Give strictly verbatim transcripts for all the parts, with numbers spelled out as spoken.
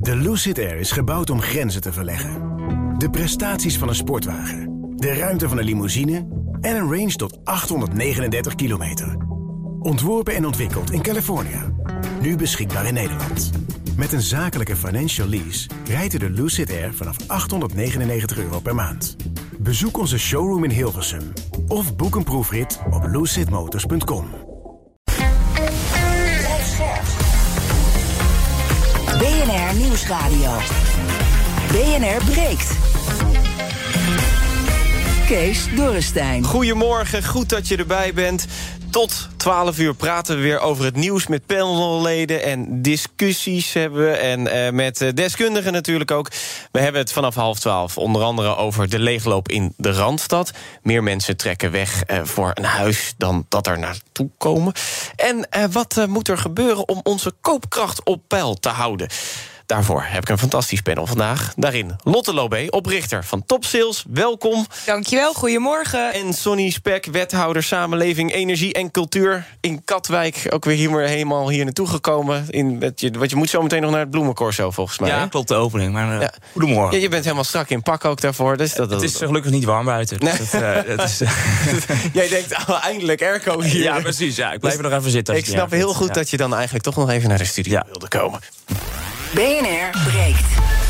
De Lucid Air is gebouwd om grenzen te verleggen. De prestaties van een sportwagen, de ruimte van een limousine en een range tot achthonderdnegenendertig kilometer. Ontworpen en ontwikkeld in Californië. Nu beschikbaar in Nederland. Met een zakelijke financial lease rijdt u de Lucid Air vanaf achthonderdnegenennegentig euro per maand. Bezoek onze showroom in Hilversum of boek een proefrit op lucid motors punt com. B N R Nieuwsradio. B N R breekt. Kees Dorrestein. Goedemorgen, goed dat je erbij bent. Tot twaalf uur praten we weer over het nieuws met panelleden en discussies hebben we. En uh, met uh, deskundigen natuurlijk ook. We hebben het vanaf half twaalf onder andere over de leegloop in de Randstad. Meer mensen trekken weg uh, voor een huis dan dat er naartoe komen. En uh, wat uh, moet er gebeuren om onze koopkracht op peil te houden? Daarvoor heb ik een fantastisch panel vandaag. Daarin Lotte Lobé, oprichter van Top Sales. Welkom. Dankjewel, goedemorgen. En Sonny Spek, wethouder Samenleving, Energie en Cultuur in Katwijk. Ook weer hier, helemaal hier naartoe gekomen. In, met je, want je moet zo meteen nog naar het Bloemencorso, volgens mij. Ja, hè? klopt, de opening. Maar uh, ja. Goedemorgen. Ja, je bent helemaal strak in pak ook daarvoor. Dus dat, het is gelukkig niet warm buiten. Dus nee. dat, uh, dat is, uh, Jij denkt, oh, eindelijk airco hier. Ja, precies. Ja, ik blijf dus er nog even zitten. Ik snap heel goed ja. dat je dan eigenlijk toch nog even naar de studio ja. wilde komen. B N R breekt.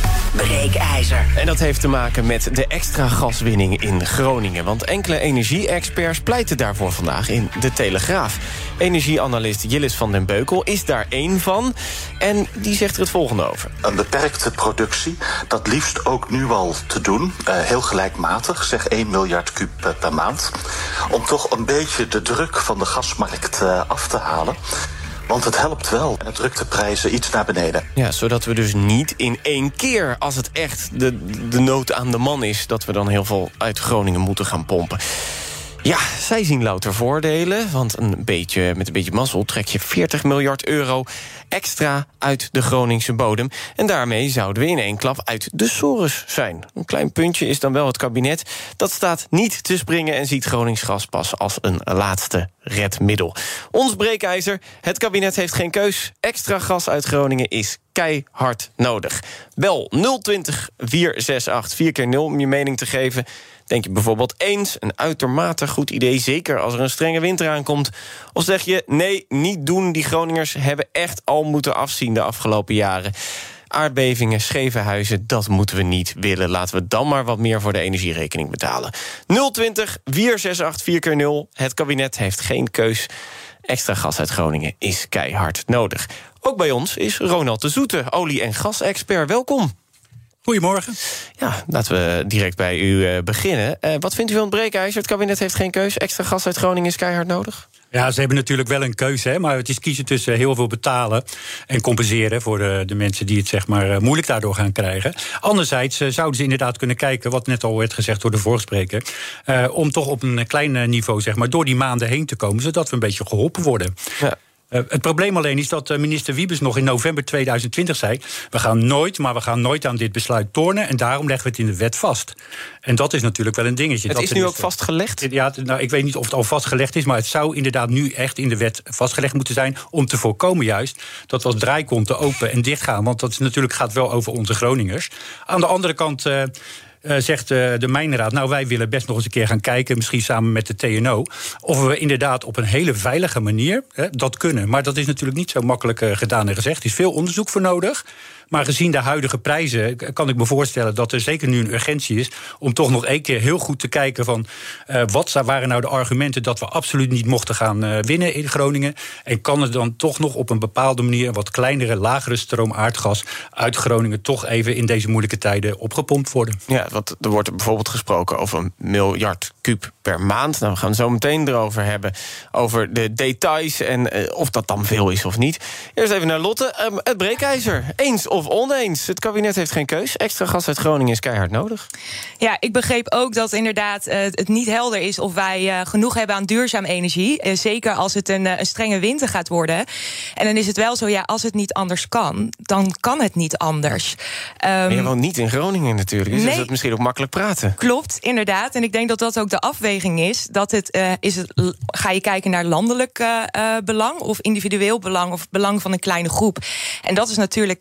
Breekijzer. En dat heeft te maken met de extra gaswinning in Groningen. Want enkele energie-experts pleiten daarvoor vandaag in De Telegraaf. Energieanalist Jillis van den Beukel is daar één van. En die zegt er het volgende over. Een beperkte productie, dat liefst ook nu al te doen. Uh, heel gelijkmatig, zeg één miljard kuub per maand. Om toch een beetje de druk van de gasmarkt uh, af te halen. Want het helpt wel en het drukt de prijzen iets naar beneden. Ja, zodat we dus niet in één keer, als het echt de, de nood aan de man is, dat we dan heel veel uit Groningen moeten gaan pompen. Ja, zij zien louter voordelen, want een beetje, met een beetje mazzel trek je veertig miljard euro extra uit de Groningse bodem. En daarmee zouden we in één klap uit de sores zijn. Een klein puntje is dan wel het kabinet. Dat staat niet te springen en ziet Gronings gas pas als een laatste redmiddel. Ons breekijzer, het kabinet heeft geen keus. Extra gas uit Groningen is keihard nodig. Bel nul twintig vier zes acht vier keer nul om je mening te geven. Denk je bijvoorbeeld eens, een uitermate goed idee, zeker als er een strenge winter aankomt? Of zeg je, nee, niet doen, die Groningers hebben echt al moeten afzien de afgelopen jaren. Aardbevingen, scheve huizen, dat moeten we niet willen. Laten we dan maar wat meer voor de energierekening betalen. nul twintig vier zes acht vier keer nul. Het kabinet heeft geen keus. Extra gas uit Groningen is keihard nodig. Ook bij ons is Ronald de Zoete, olie- en gasexpert. Welkom. Goedemorgen. Ja, laten we direct bij u uh, beginnen. Uh, wat vindt u van het breekijzer? Het kabinet heeft geen keus. Extra gas uit Groningen is keihard nodig. Ja, ze hebben natuurlijk wel een keuze, hè, maar het is kiezen tussen heel veel betalen en compenseren voor de, de mensen die het zeg maar moeilijk daardoor gaan krijgen. Anderzijds uh, zouden ze inderdaad kunnen kijken, wat net al werd gezegd door de voorspreker, uh, om toch op een klein niveau zeg maar door die maanden heen te komen, zodat we een beetje geholpen worden. Ja. Uh, het probleem alleen is dat uh, minister Wiebes nog in november tweeduizend twintig zei, we gaan nooit, maar we gaan nooit aan dit besluit tornen en daarom leggen we het in de wet vast. En dat is natuurlijk wel een dingetje. Het dat is nu ook vastgelegd? Ja, nou, ik weet niet of het al vastgelegd is, maar het zou inderdaad nu echt in de wet vastgelegd moeten zijn om te voorkomen juist dat we als draaikonten open en dicht gaan. Want dat is natuurlijk gaat wel over onze Groningers. Aan de andere kant Uh, Uh, zegt uh, de Mijnraad, nou wij willen best nog eens een keer gaan kijken, misschien samen met de T N O, of we inderdaad op een hele veilige manier hè, dat kunnen. Maar dat is natuurlijk niet zo makkelijk uh, gedaan en gezegd. Er is veel onderzoek voor nodig. Maar gezien de huidige prijzen kan ik me voorstellen dat er zeker nu een urgentie is om toch nog één keer heel goed te kijken van uh, wat waren nou de argumenten dat we absoluut niet mochten gaan uh, winnen in Groningen. En kan er dan toch nog op een bepaalde manier wat kleinere, lagere stroom aardgas uit Groningen toch even in deze moeilijke tijden opgepompt worden. Ja, want er wordt bijvoorbeeld gesproken over een miljard kuub per maand. Nou, we gaan het zo meteen erover hebben, over de details en uh, of dat dan veel is of niet. Eerst even naar Lotte. Um, het breekijzer. Eens of oneens? Het kabinet heeft geen keus. Extra gas uit Groningen is keihard nodig. Ja, ik begreep ook dat inderdaad uh, het niet helder is of wij uh, genoeg hebben aan duurzaam energie. Uh, zeker als het een, uh, een strenge winter gaat worden. En dan is het wel zo, ja, als het niet anders kan, dan kan het niet anders. Um, maar je woont niet in Groningen natuurlijk, dus nee, is dat misschien ook makkelijk praten. Klopt, inderdaad. En ik denk dat dat ook de afweging is. Dat het, uh, is het, ga je kijken naar landelijk uh, uh, belang of individueel belang of belang van een kleine groep. En dat is natuurlijk Uh,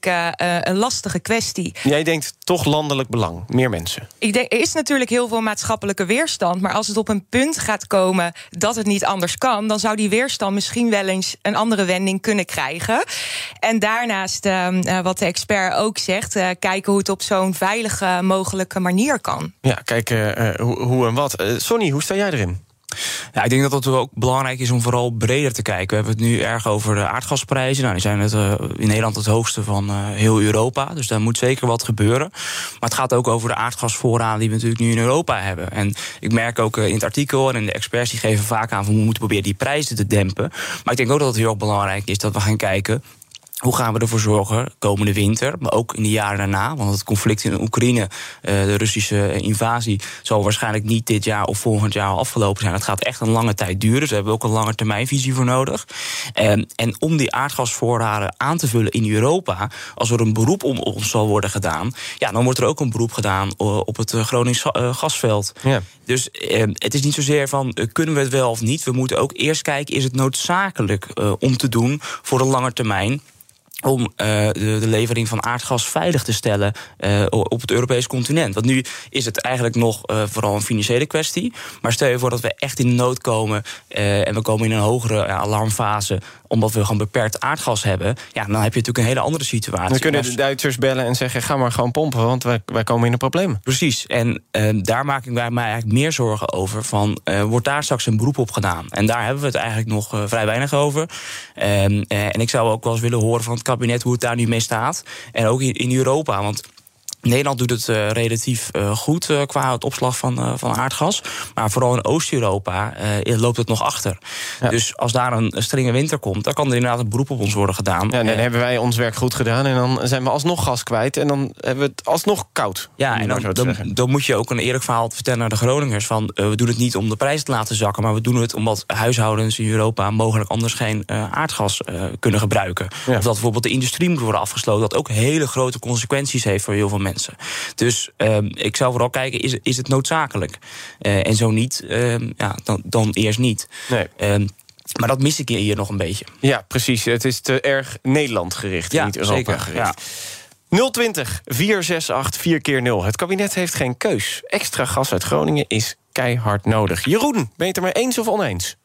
uh, een lastige kwestie. Jij denkt toch landelijk belang, meer mensen. Ik denk, er is natuurlijk heel veel maatschappelijke weerstand, maar als het op een punt gaat komen dat het niet anders kan, dan zou die weerstand misschien wel eens een andere wending kunnen krijgen. En daarnaast, uh, uh, wat de expert ook zegt, uh, kijken hoe het op zo'n veilige mogelijke manier kan. Ja, kijken uh, hoe, hoe en wat. Uh, Sonny, hoe sta jij erin? Ja, ik denk dat het ook belangrijk is om vooral breder te kijken. We hebben het nu erg over de aardgasprijzen. Nou, die zijn het, uh, in Nederland het hoogste van uh, heel Europa. Dus daar moet zeker wat gebeuren. Maar het gaat ook over de aardgasvoorraden die we natuurlijk nu in Europa hebben. En ik merk ook uh, in het artikel en de experts die geven vaak aan van we moeten proberen die prijzen te dempen. Maar ik denk ook dat het heel erg belangrijk is dat we gaan kijken hoe gaan we ervoor zorgen, komende winter, maar ook in de jaren daarna, want het conflict in Oekraïne, de Russische invasie, zal waarschijnlijk niet dit jaar of volgend jaar afgelopen zijn. Het gaat echt een lange tijd duren, dus we hebben ook een lange termijnvisie voor nodig. En, en om die aardgasvoorraden aan te vullen in Europa, als er een beroep om ons zal worden gedaan, ja, dan wordt er ook een beroep gedaan op het Gronings gasveld. Ja. Dus eh, het is niet zozeer van, uh, kunnen we het wel of niet? We moeten ook eerst kijken, is het noodzakelijk uh, om te doen voor de lange termijn, om uh, de, de levering van aardgas veilig te stellen uh, op het Europese continent. Want nu is het eigenlijk nog uh, vooral een financiële kwestie. Maar stel je voor dat we echt in de nood komen uh, en we komen in een hogere uh, alarmfase omdat we gewoon beperkt aardgas hebben, ja, dan heb je natuurlijk een hele andere situatie. Dan kunnen de Duitsers bellen en zeggen, ga maar gewoon pompen, want wij, wij komen in een probleem. Precies, en uh, daar maak ik mij eigenlijk meer zorgen over, van uh, wordt daar straks een beroep op gedaan? En daar hebben we het eigenlijk nog uh, vrij weinig over. Uh, uh, en ik zou ook wel eens willen horen van het kabinet hoe het daar nu mee staat. En ook in, in Europa, want Nederland doet het uh, relatief uh, goed uh, qua het opslag van, uh, van aardgas. Maar vooral in Oost-Europa uh, loopt het nog achter. Ja. Dus als daar een, een strenge winter komt, dan kan er inderdaad een beroep op ons worden gedaan. Ja, dan uh, hebben wij ons werk goed gedaan en dan zijn we alsnog gas kwijt. En dan hebben we het alsnog koud. Ja, en dan, dan, dan moet je ook een eerlijk verhaal vertellen naar de Groningers. Van, uh, we doen het niet om de prijs te laten zakken, maar we doen het omdat huishoudens in Europa mogelijk anders geen uh, aardgas uh, kunnen gebruiken. Ja. Of dat bijvoorbeeld de industrie moet worden afgesloten. Dat ook hele grote consequenties heeft voor heel veel mensen. Dus uh, ik zou vooral kijken, is, is het noodzakelijk? Uh, en zo niet, uh, ja, dan, dan eerst niet. Nee. Uh, maar dat mis ik hier nog een beetje. Ja, precies. Het is te erg Nederland gericht, ja, niet Europa zeker, gericht. Ja. nul twintig, vier zes acht, vier keer nul. Het kabinet heeft geen keus. Extra gas uit Groningen is keihard nodig. Jeroen, ben je het er mee eens of oneens?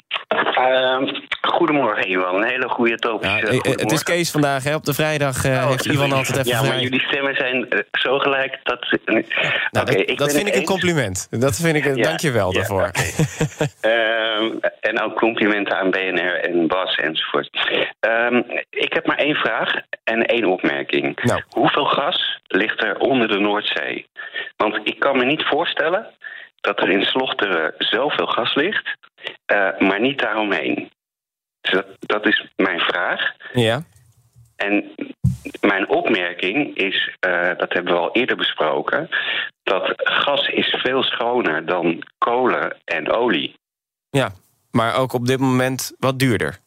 Uh, goedemorgen, Iwan. Een hele goede topische. Ja, het is Kees vandaag, hè? Op de vrijdag uh, oh, heeft Iwan altijd even Ja, vrij. maar jullie stemmen zijn uh, zo gelijk dat... Uh, nou, okay, dat ik dat vind ik eens. een compliment. Dat vind ik, ja, dank je wel ja, daarvoor. Okay. uh, en ook complimenten aan B N R en Bas enzovoort. Uh, ik heb maar één vraag en één opmerking. Nou. Hoeveel gas ligt er onder de Noordzee? Want ik kan me niet voorstellen dat er in Slochteren zoveel gas ligt, uh, maar niet daaromheen. Dus dat, dat is mijn vraag. Ja. En mijn opmerking is, uh, dat hebben we al eerder besproken, dat gas is veel schoner dan kolen en olie. Ja, maar ook op dit moment wat duurder.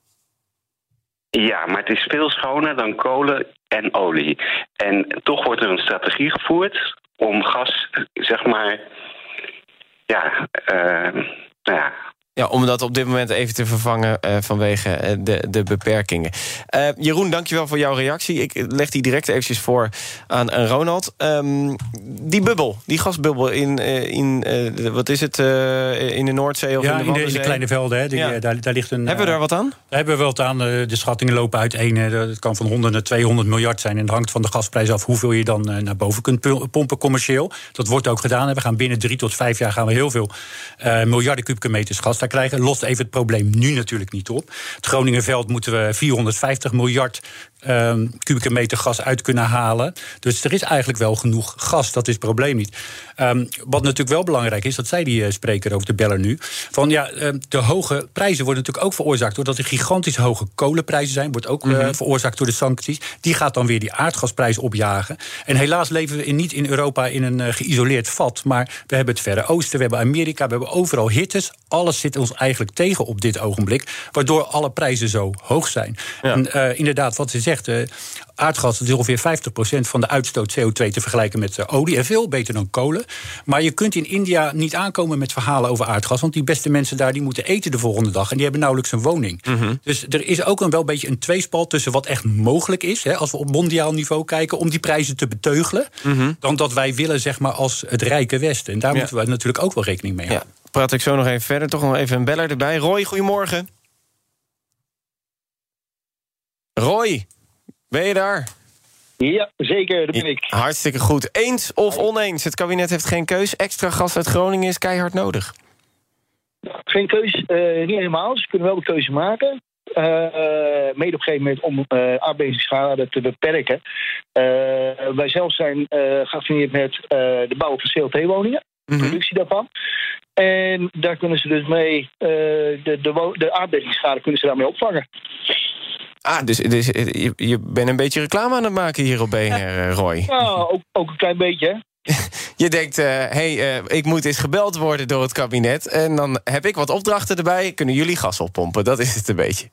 Ja, maar het is veel schoner dan kolen en olie. En toch wordt er een strategie gevoerd om gas, zeg maar, ja, uh, nou ja... Ja, om dat op dit moment even te vervangen uh, vanwege uh, de, de beperkingen. Uh, Jeroen, dankjewel voor jouw reactie. Ik leg die direct eventjes voor aan, aan Ronald. Um, die bubbel, die gasbubbel in, uh, in uh, wat is het, uh, in de Noordzee of ja, in de Waddenzee? Ja, in de kleine velden. Hè. Die, ja. daar, daar ligt een, hebben we daar wat aan? Daar hebben we wel wat aan. De schattingen lopen uiteen. Het kan van honderd naar tweehonderd miljard zijn. En het hangt van de gasprijs af hoeveel je dan naar boven kunt pompen commercieel. Dat wordt ook gedaan. En we gaan binnen drie tot vijf jaar gaan we heel veel uh, miljarden kubieke meters gas daar krijgen. Lost even het probleem nu natuurlijk niet op. Het Groningenveld moeten we vierhonderdvijftig miljard um, kubieke meter gas uit kunnen halen. Dus er is eigenlijk wel genoeg gas. Dat is het probleem niet. Um, wat natuurlijk wel belangrijk is, dat zei die uh, spreker ook, de beller nu, van ja, uh, de hoge prijzen worden natuurlijk ook veroorzaakt doordat er gigantisch hoge kolenprijzen zijn. Wordt ook uh, mm-hmm. veroorzaakt door de sancties. Die gaat dan weer die aardgasprijs opjagen. En helaas leven we in, niet in Europa in een uh, geïsoleerd vat. Maar we hebben het Verre Oosten, we hebben Amerika, we hebben overal hittes. Alles zit ons eigenlijk tegen op dit ogenblik, waardoor alle prijzen zo hoog zijn. Ja. En uh, inderdaad, wat ze zegt, zegt, uh, aardgas is ongeveer vijftig procent van de uitstoot C O twee te vergelijken met uh, olie. En veel beter dan kolen. Maar je kunt in India niet aankomen met verhalen over aardgas. Want die beste mensen daar die moeten eten de volgende dag. En die hebben nauwelijks een woning. Mm-hmm. Dus er is ook een wel een beetje een tweespalt tussen wat echt mogelijk is. Hè, als we op mondiaal niveau kijken, om die prijzen te beteugelen. Mm-hmm. Dan dat wij willen, zeg maar, als het rijke Westen. En daar ja. moeten we natuurlijk ook wel rekening mee houden. Ja, praat ik zo nog even verder. Toch nog even een beller erbij. Roy, goedemorgen. Roy, ben je daar? Ja, zeker, dat ben ik. Ja, hartstikke goed. Eens of oneens? Het kabinet heeft geen keus. Extra gas uit Groningen is keihard nodig. Geen keus, uh, niet helemaal. Ze kunnen wel de keuze maken. Uh, mede op een gegeven moment om uh, aardbevingsschade te beperken. Uh, wij zelf zijn uh, geaffineerd met uh, de bouw van C L T-woningen. De mm-hmm. productie daarvan. En daar kunnen ze dus mee, uh, de, de, de aardbevingsschade kunnen ze daarmee opvangen. Ah, dus, dus je, je bent een beetje reclame aan het maken hier op B N R, ja. Roy. Nou, ook, ook een klein beetje, hè. Je denkt, hé, uh, hey, uh, ik moet eens gebeld worden door het kabinet. En dan heb ik wat opdrachten erbij. Kunnen jullie gas oppompen? Dat is het een beetje.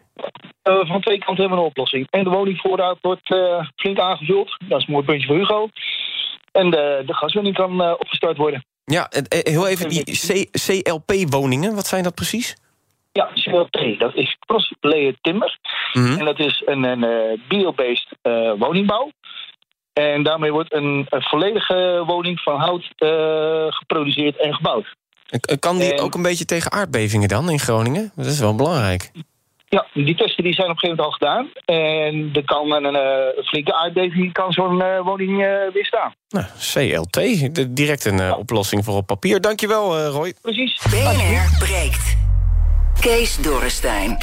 Uh, van twee kanten hebben we een oplossing. En de woningvoorraad wordt uh, flink aangevuld. Dat is een mooi puntje voor Hugo. En de, de gaswinning kan uh, opgestart worden. Ja, heel even, die C L P-woningen, wat zijn dat precies? Ja, C L P, dat is cross-layer timber. Mm-hmm. En dat is een, een uh, bio-based uh, woningbouw. En daarmee wordt een, een volledige woning van hout uh, geproduceerd en gebouwd. Kan die en, ook een beetje tegen aardbevingen dan in Groningen? Dat is wel belangrijk. Ja, die testen die zijn op een gegeven moment al gedaan. En er kan een, een flinke aardbeving kan zo'n uh, woning uh, weerstaan. Nou, C L T, direct een uh, ja. oplossing voor op papier. Dankjewel, uh, Roy. Precies. B N R breekt. Kees Dorrestein.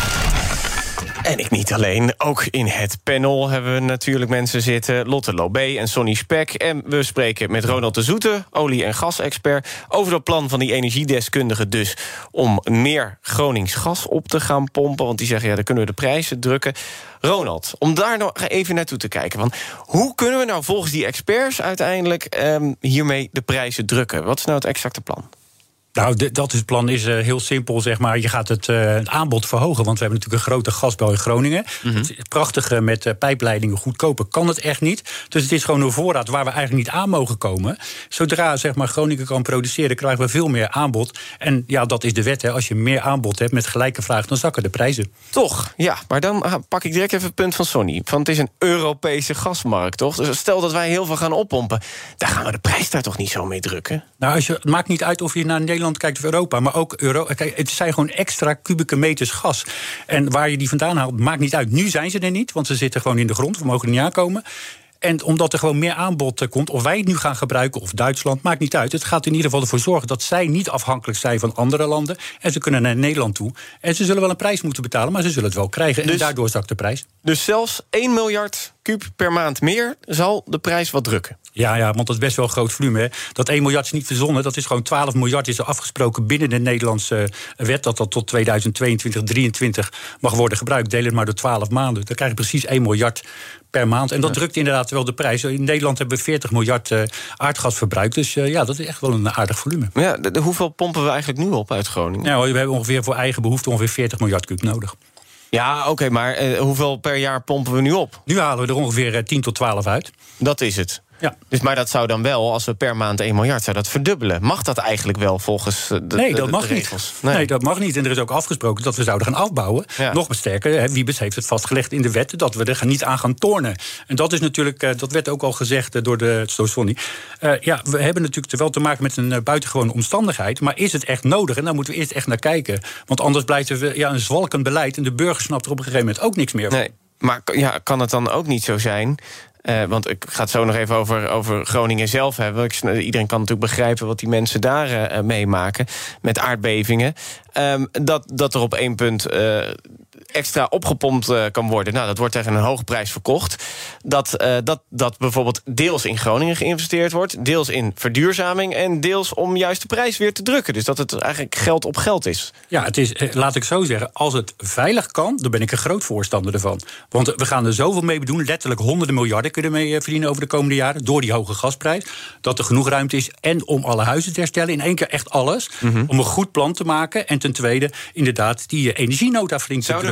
En ik niet alleen. Ook in het panel hebben we natuurlijk mensen zitten. Lotte Lobé en Sonny Spek. En we spreken met Ronald de Zoete, olie- en gasexpert, over het plan van die energiedeskundigen dus om meer Gronings gas op te gaan pompen. Want die zeggen, ja, dan kunnen we de prijzen drukken. Ronald, om daar nog even naartoe te kijken. Want hoe kunnen we nou volgens die experts uiteindelijk um, hiermee de prijzen drukken? Wat is nou het exacte plan? Nou, de, dat is het plan is uh, heel simpel, zeg maar. Je gaat het, uh, het aanbod verhogen, want we hebben natuurlijk een grote gasbouw in Groningen. Mm-hmm. Het prachtige met uh, pijpleidingen, goedkoper kan het echt niet. Dus het is gewoon een voorraad waar we eigenlijk niet aan mogen komen. Zodra, zeg maar, Groningen kan produceren, krijgen we veel meer aanbod. En ja, dat is de wet, hè. Als je meer aanbod hebt met gelijke vraag, dan zakken de prijzen. Toch, ja. Maar dan ah, pak ik direct even het punt van Sonny. Van het is een Europese gasmarkt, toch? Dus stel dat wij heel veel gaan oppompen, dan gaan we de prijs daar toch niet zo mee drukken? Nou, als je, het maakt niet uit of je naar Nederland kijkt of Europa, maar ook Euro. Kijk, het zijn gewoon extra kubieke meters gas. En waar je die vandaan haalt, maakt niet uit. Nu zijn ze er niet, want ze zitten gewoon in de grond. We mogen er niet aankomen. En omdat er gewoon meer aanbod komt, of wij het nu gaan gebruiken, of Duitsland, maakt niet uit. Het gaat in ieder geval ervoor zorgen dat zij niet afhankelijk zijn van andere landen. En ze kunnen naar Nederland toe. En ze zullen wel een prijs moeten betalen, maar ze zullen het wel krijgen. Dus, en daardoor zakt de prijs. Dus zelfs één miljard kuub per maand meer zal de prijs wat drukken? Ja, ja, want dat is best wel een groot volume. Hè. Dat één miljard is niet verzonnen. Dat is gewoon twaalf miljard is er afgesproken binnen de Nederlandse wet. Dat dat tot tweeduizend tweeëntwintig, drieëntwintig mag worden gebruikt. Deel het maar door twaalf maanden. Dan krijg je precies één miljard per maand. En dat drukt inderdaad wel de prijs. In Nederland hebben we veertig miljard uh, aardgas verbruikt. Dus uh, ja, dat is echt wel een aardig volume. Ja, de, de, hoeveel pompen we eigenlijk nu op uit Groningen? Ja, we hebben ongeveer voor eigen behoefte ongeveer veertig miljard kuub nodig. Ja, oké, okay, maar uh, hoeveel per jaar pompen we nu op? Nu halen we er ongeveer uh, tien tot twaalf uit. Dat is het. Ja. Dus, maar dat zou dan wel, als we per maand één miljard, zou dat verdubbelen. Mag dat eigenlijk wel volgens de, nee, dat de, mag de regels? Niet. Nee. nee, dat mag niet. En er is ook afgesproken dat we zouden gaan afbouwen. Ja. Nog maar sterker, hè, Wiebes heeft het vastgelegd in de wet dat we er niet aan gaan tornen. En dat is natuurlijk, uh, dat werd ook al gezegd uh, door de Sonny. Uh, ja, we hebben natuurlijk wel te maken met een uh, buitengewone omstandigheid. Maar is het echt nodig? En daar moeten we eerst echt naar kijken. Want anders blijft er ja, een zwalkend beleid en de burger snapt er op een gegeven moment ook niks meer van. Nee, maar ja, kan het dan ook niet zo zijn? Uh, want ik ga het zo nog even over, over Groningen zelf hebben. Ik, iedereen kan natuurlijk begrijpen wat die mensen daar uh, meemaken met aardbevingen. Um, dat, dat er op één punt uh, extra opgepompt uh, kan worden. Nou, dat wordt tegen een hoge prijs verkocht. Dat, uh, dat, dat bijvoorbeeld deels in Groningen geïnvesteerd wordt, deels in verduurzaming en deels om juist de prijs weer te drukken. Dus dat het eigenlijk geld op geld is. Ja, het is, laat ik zo zeggen, als het veilig kan, dan ben ik een groot voorstander ervan. Want we gaan er zoveel mee doen, letterlijk honderden miljarden kunnen mee verdienen over de komende jaren, door die hoge gasprijs, dat er genoeg ruimte is en om alle huizen te herstellen, in één keer echt alles, mm-hmm. om een goed plan te maken en ten tweede, inderdaad, die energienota flink te drukken.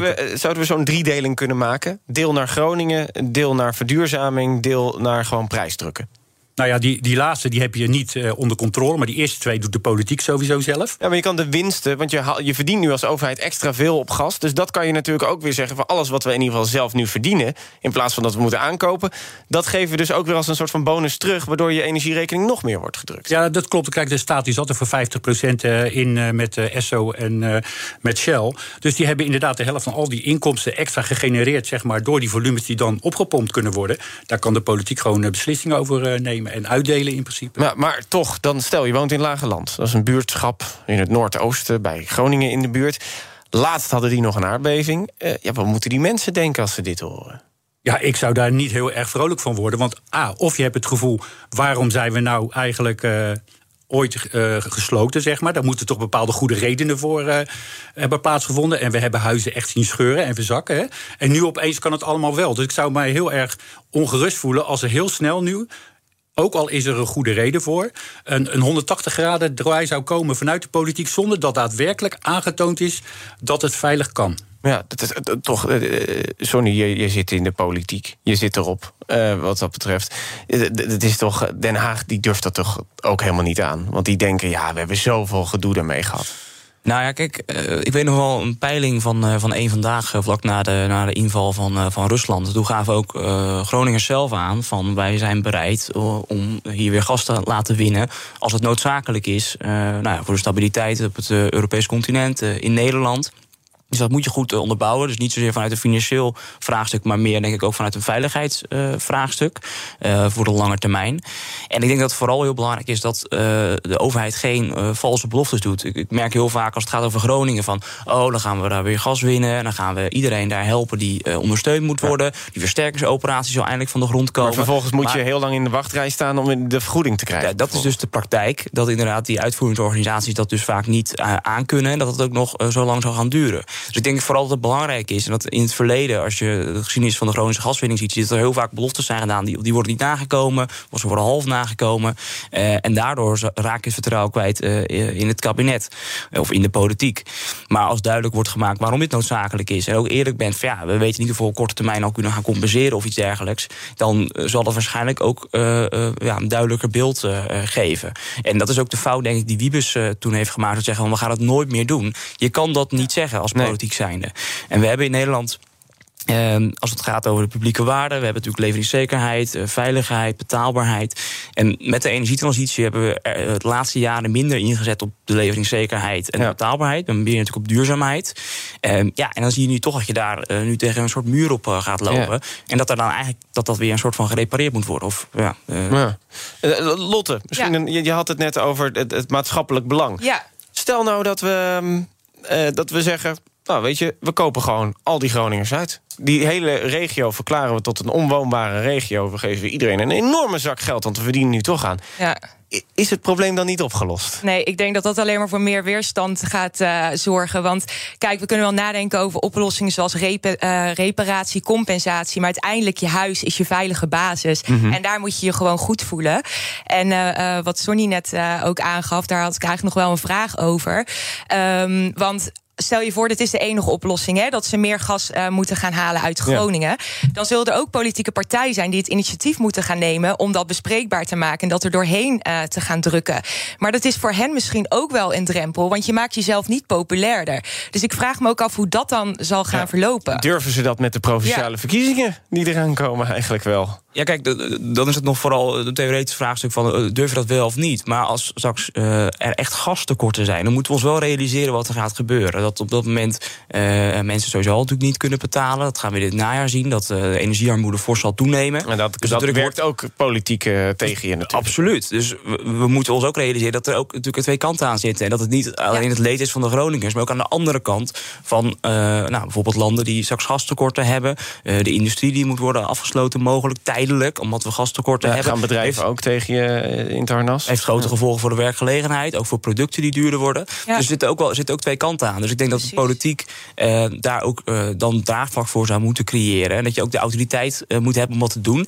we, zouden we zo'n driedeling kunnen maken? Deel naar Groningen, deel naar verduurzaming, deel naar gewoon prijsdrukken. Nou ja, die, die laatste die heb je niet uh, onder controle. Maar die eerste twee doet de politiek sowieso zelf. Ja, maar je kan de winsten, want je, je verdient nu als overheid extra veel op gas. Dus dat kan je natuurlijk ook weer zeggen van alles wat we in ieder geval zelf nu verdienen, in plaats van dat we moeten aankopen, dat geven we dus ook weer als een soort van bonus terug, waardoor je energierekening nog meer wordt gedrukt. Ja, dat klopt. Kijk, de staat die zat er voor vijftig procent in uh, met uh, Esso en uh, met Shell. Dus die hebben inderdaad de helft van al die inkomsten extra gegenereerd, zeg maar, door die volumes die dan opgepompt kunnen worden. Daar kan de politiek gewoon uh, beslissingen over uh, nemen en uitdelen in principe. Maar, maar toch, dan stel je woont in Lageland. Dat is een buurtschap in het noordoosten, bij Groningen in de buurt. Laatst hadden die nog een aardbeving. Uh, ja, wat moeten die mensen denken als ze dit horen? Ja, ik zou daar niet heel erg vrolijk van worden. Want A, of je hebt het gevoel, waarom zijn we nou eigenlijk Uh, ooit uh, gesloten, zeg maar. Daar moeten toch bepaalde goede redenen voor uh, hebben plaatsgevonden. En we hebben huizen echt zien scheuren en verzakken. Hè? En nu opeens kan het allemaal wel. Dus ik zou mij heel erg ongerust voelen als er heel snel nu, ook al is er een goede reden voor, een, een honderdtachtig graden draai zou komen vanuit de politiek, zonder dat daadwerkelijk aangetoond is dat het veilig kan. Ja, dat is, dat, toch, uh, Sonny, je, je zit in de politiek. Je zit erop, uh, wat dat betreft. Het is toch, Den Haag die durft dat toch ook helemaal niet aan. Want die denken, ja, we hebben zoveel gedoe daarmee gehad. Nou ja, kijk, uh, ik weet nog wel een peiling van, uh, van één Vandaag, uh, vlak na de, na de inval van, uh, van Rusland. Toen gaven ook uh, Groningers zelf aan van wij zijn bereid uh, om hier weer gas te laten winnen als het noodzakelijk is, uh, nou ja, voor de stabiliteit op het uh, Europees continent, uh, in Nederland. Dus dat moet je goed onderbouwen. Dus niet zozeer vanuit een financieel vraagstuk, maar meer denk ik ook vanuit een veiligheidsvraagstuk uh, uh, voor de lange termijn. En ik denk dat het vooral heel belangrijk is dat uh, de overheid geen uh, valse beloftes doet. Ik, ik merk heel vaak als het gaat over Groningen van oh, dan gaan we daar weer gas winnen en dan gaan we iedereen daar helpen die uh, ondersteund moet worden. Die versterkingsoperatie zal eindelijk van de grond komen. Maar vervolgens moet maar, je heel lang in de wachtrij staan om de vergoeding te krijgen. Ja, dat is dus de praktijk, dat inderdaad die uitvoerende organisaties dat dus vaak niet uh, aankunnen en dat het ook nog uh, zo lang zal gaan duren. Dus ik denk vooral dat het belangrijk is. En dat in het verleden, als je de geschiedenis van de Groningse gaswinning ziet, ziet dat er heel vaak beloftes zijn gedaan. Die, die worden niet nagekomen, of ze worden half nagekomen. Uh, en daardoor raak je het vertrouwen kwijt uh, in het kabinet. Of in de politiek. Maar als duidelijk wordt gemaakt waarom dit noodzakelijk is. En ook eerlijk bent van ja, we weten niet of we op korte termijn al kunnen gaan compenseren of iets dergelijks. Dan uh, zal dat waarschijnlijk ook uh, uh, ja, een duidelijker beeld uh, geven. En dat is ook de fout, denk ik, die Wiebes uh, toen heeft gemaakt. Dat zeggen, we gaan het nooit meer doen. Je kan dat niet zeggen als politiek zijn. En we hebben in Nederland, eh, als het gaat over de publieke waarden, we hebben natuurlijk leveringszekerheid, eh, veiligheid, betaalbaarheid. En met de energietransitie hebben we er de laatste jaren minder ingezet op de leveringszekerheid en ja. de betaalbaarheid. We hebben meer natuurlijk op duurzaamheid. Eh, ja, en dan zie je nu toch dat je daar eh, nu tegen een soort muur op uh, gaat lopen. Ja. En dat er dan eigenlijk dat dat weer een soort van gerepareerd moet worden. Of, ja, uh, ja. Uh, Lotte, misschien ja. een, je, je had het net over het, het maatschappelijk belang. Ja. Stel nou dat we, uh, dat we zeggen, nou weet je, we kopen gewoon al die Groningers uit. Die hele regio verklaren we tot een onwoonbare regio. We geven iedereen een enorme zak geld, want we verdienen nu toch aan. Ja. Is het probleem dan niet opgelost? Nee, ik denk dat dat alleen maar voor meer weerstand gaat uh, zorgen. Want kijk, we kunnen wel nadenken over oplossingen zoals repa- uh, reparatie, compensatie. Maar uiteindelijk je huis is je veilige basis. Mm-hmm. En daar moet je je gewoon goed voelen. En uh, uh, wat Sonny net uh, ook aangaf, daar had ik eigenlijk nog wel een vraag over. Um, want stel je voor, dit is de enige oplossing, hè, dat ze meer gas uh, moeten gaan halen uit Groningen. Ja. Dan zullen er ook politieke partijen zijn die het initiatief moeten gaan nemen om dat bespreekbaar te maken en dat er doorheen uh, te gaan drukken. Maar dat is voor hen misschien ook wel een drempel, want je maakt jezelf niet populairder. Dus ik vraag me ook af hoe dat dan zal gaan ja. verlopen. Durven ze dat met de provinciale ja. verkiezingen die eraan komen eigenlijk wel? Ja, kijk, dan is het nog vooral een theoretisch vraagstuk van durf je dat wel of niet. Maar als straks uh, er echt gastekorten zijn, dan moeten we ons wel realiseren wat er gaat gebeuren. Dat op dat moment uh, mensen sowieso natuurlijk niet kunnen betalen. Dat gaan we dit najaar zien, dat uh, de energiearmoede fors zal toenemen. En dat, dus dat werkt wordt ook politiek uh, tegen je natuurlijk. Absoluut. Dus we, we moeten ons ook realiseren dat er ook natuurlijk twee kanten aan zitten. En dat het niet alleen ja. het leed is van de Groningers, maar ook aan de andere kant van uh, nou, bijvoorbeeld landen die straks gastekorten hebben. Uh, de industrie die moet worden afgesloten mogelijk, tijdelijk, omdat we gastekorten ja, hebben. Gaan bedrijven heeft, ook tegen je in het harnas? Heeft grote ja. gevolgen voor de werkgelegenheid, ook voor producten die duurder worden. Ja. Dus er zitten ook, wel, zitten ook twee kanten aan. Dus ik denk dat de politiek uh, daar ook uh, dan draagvlak voor zou moeten creëren. En dat je ook de autoriteit uh, moet hebben om wat te doen.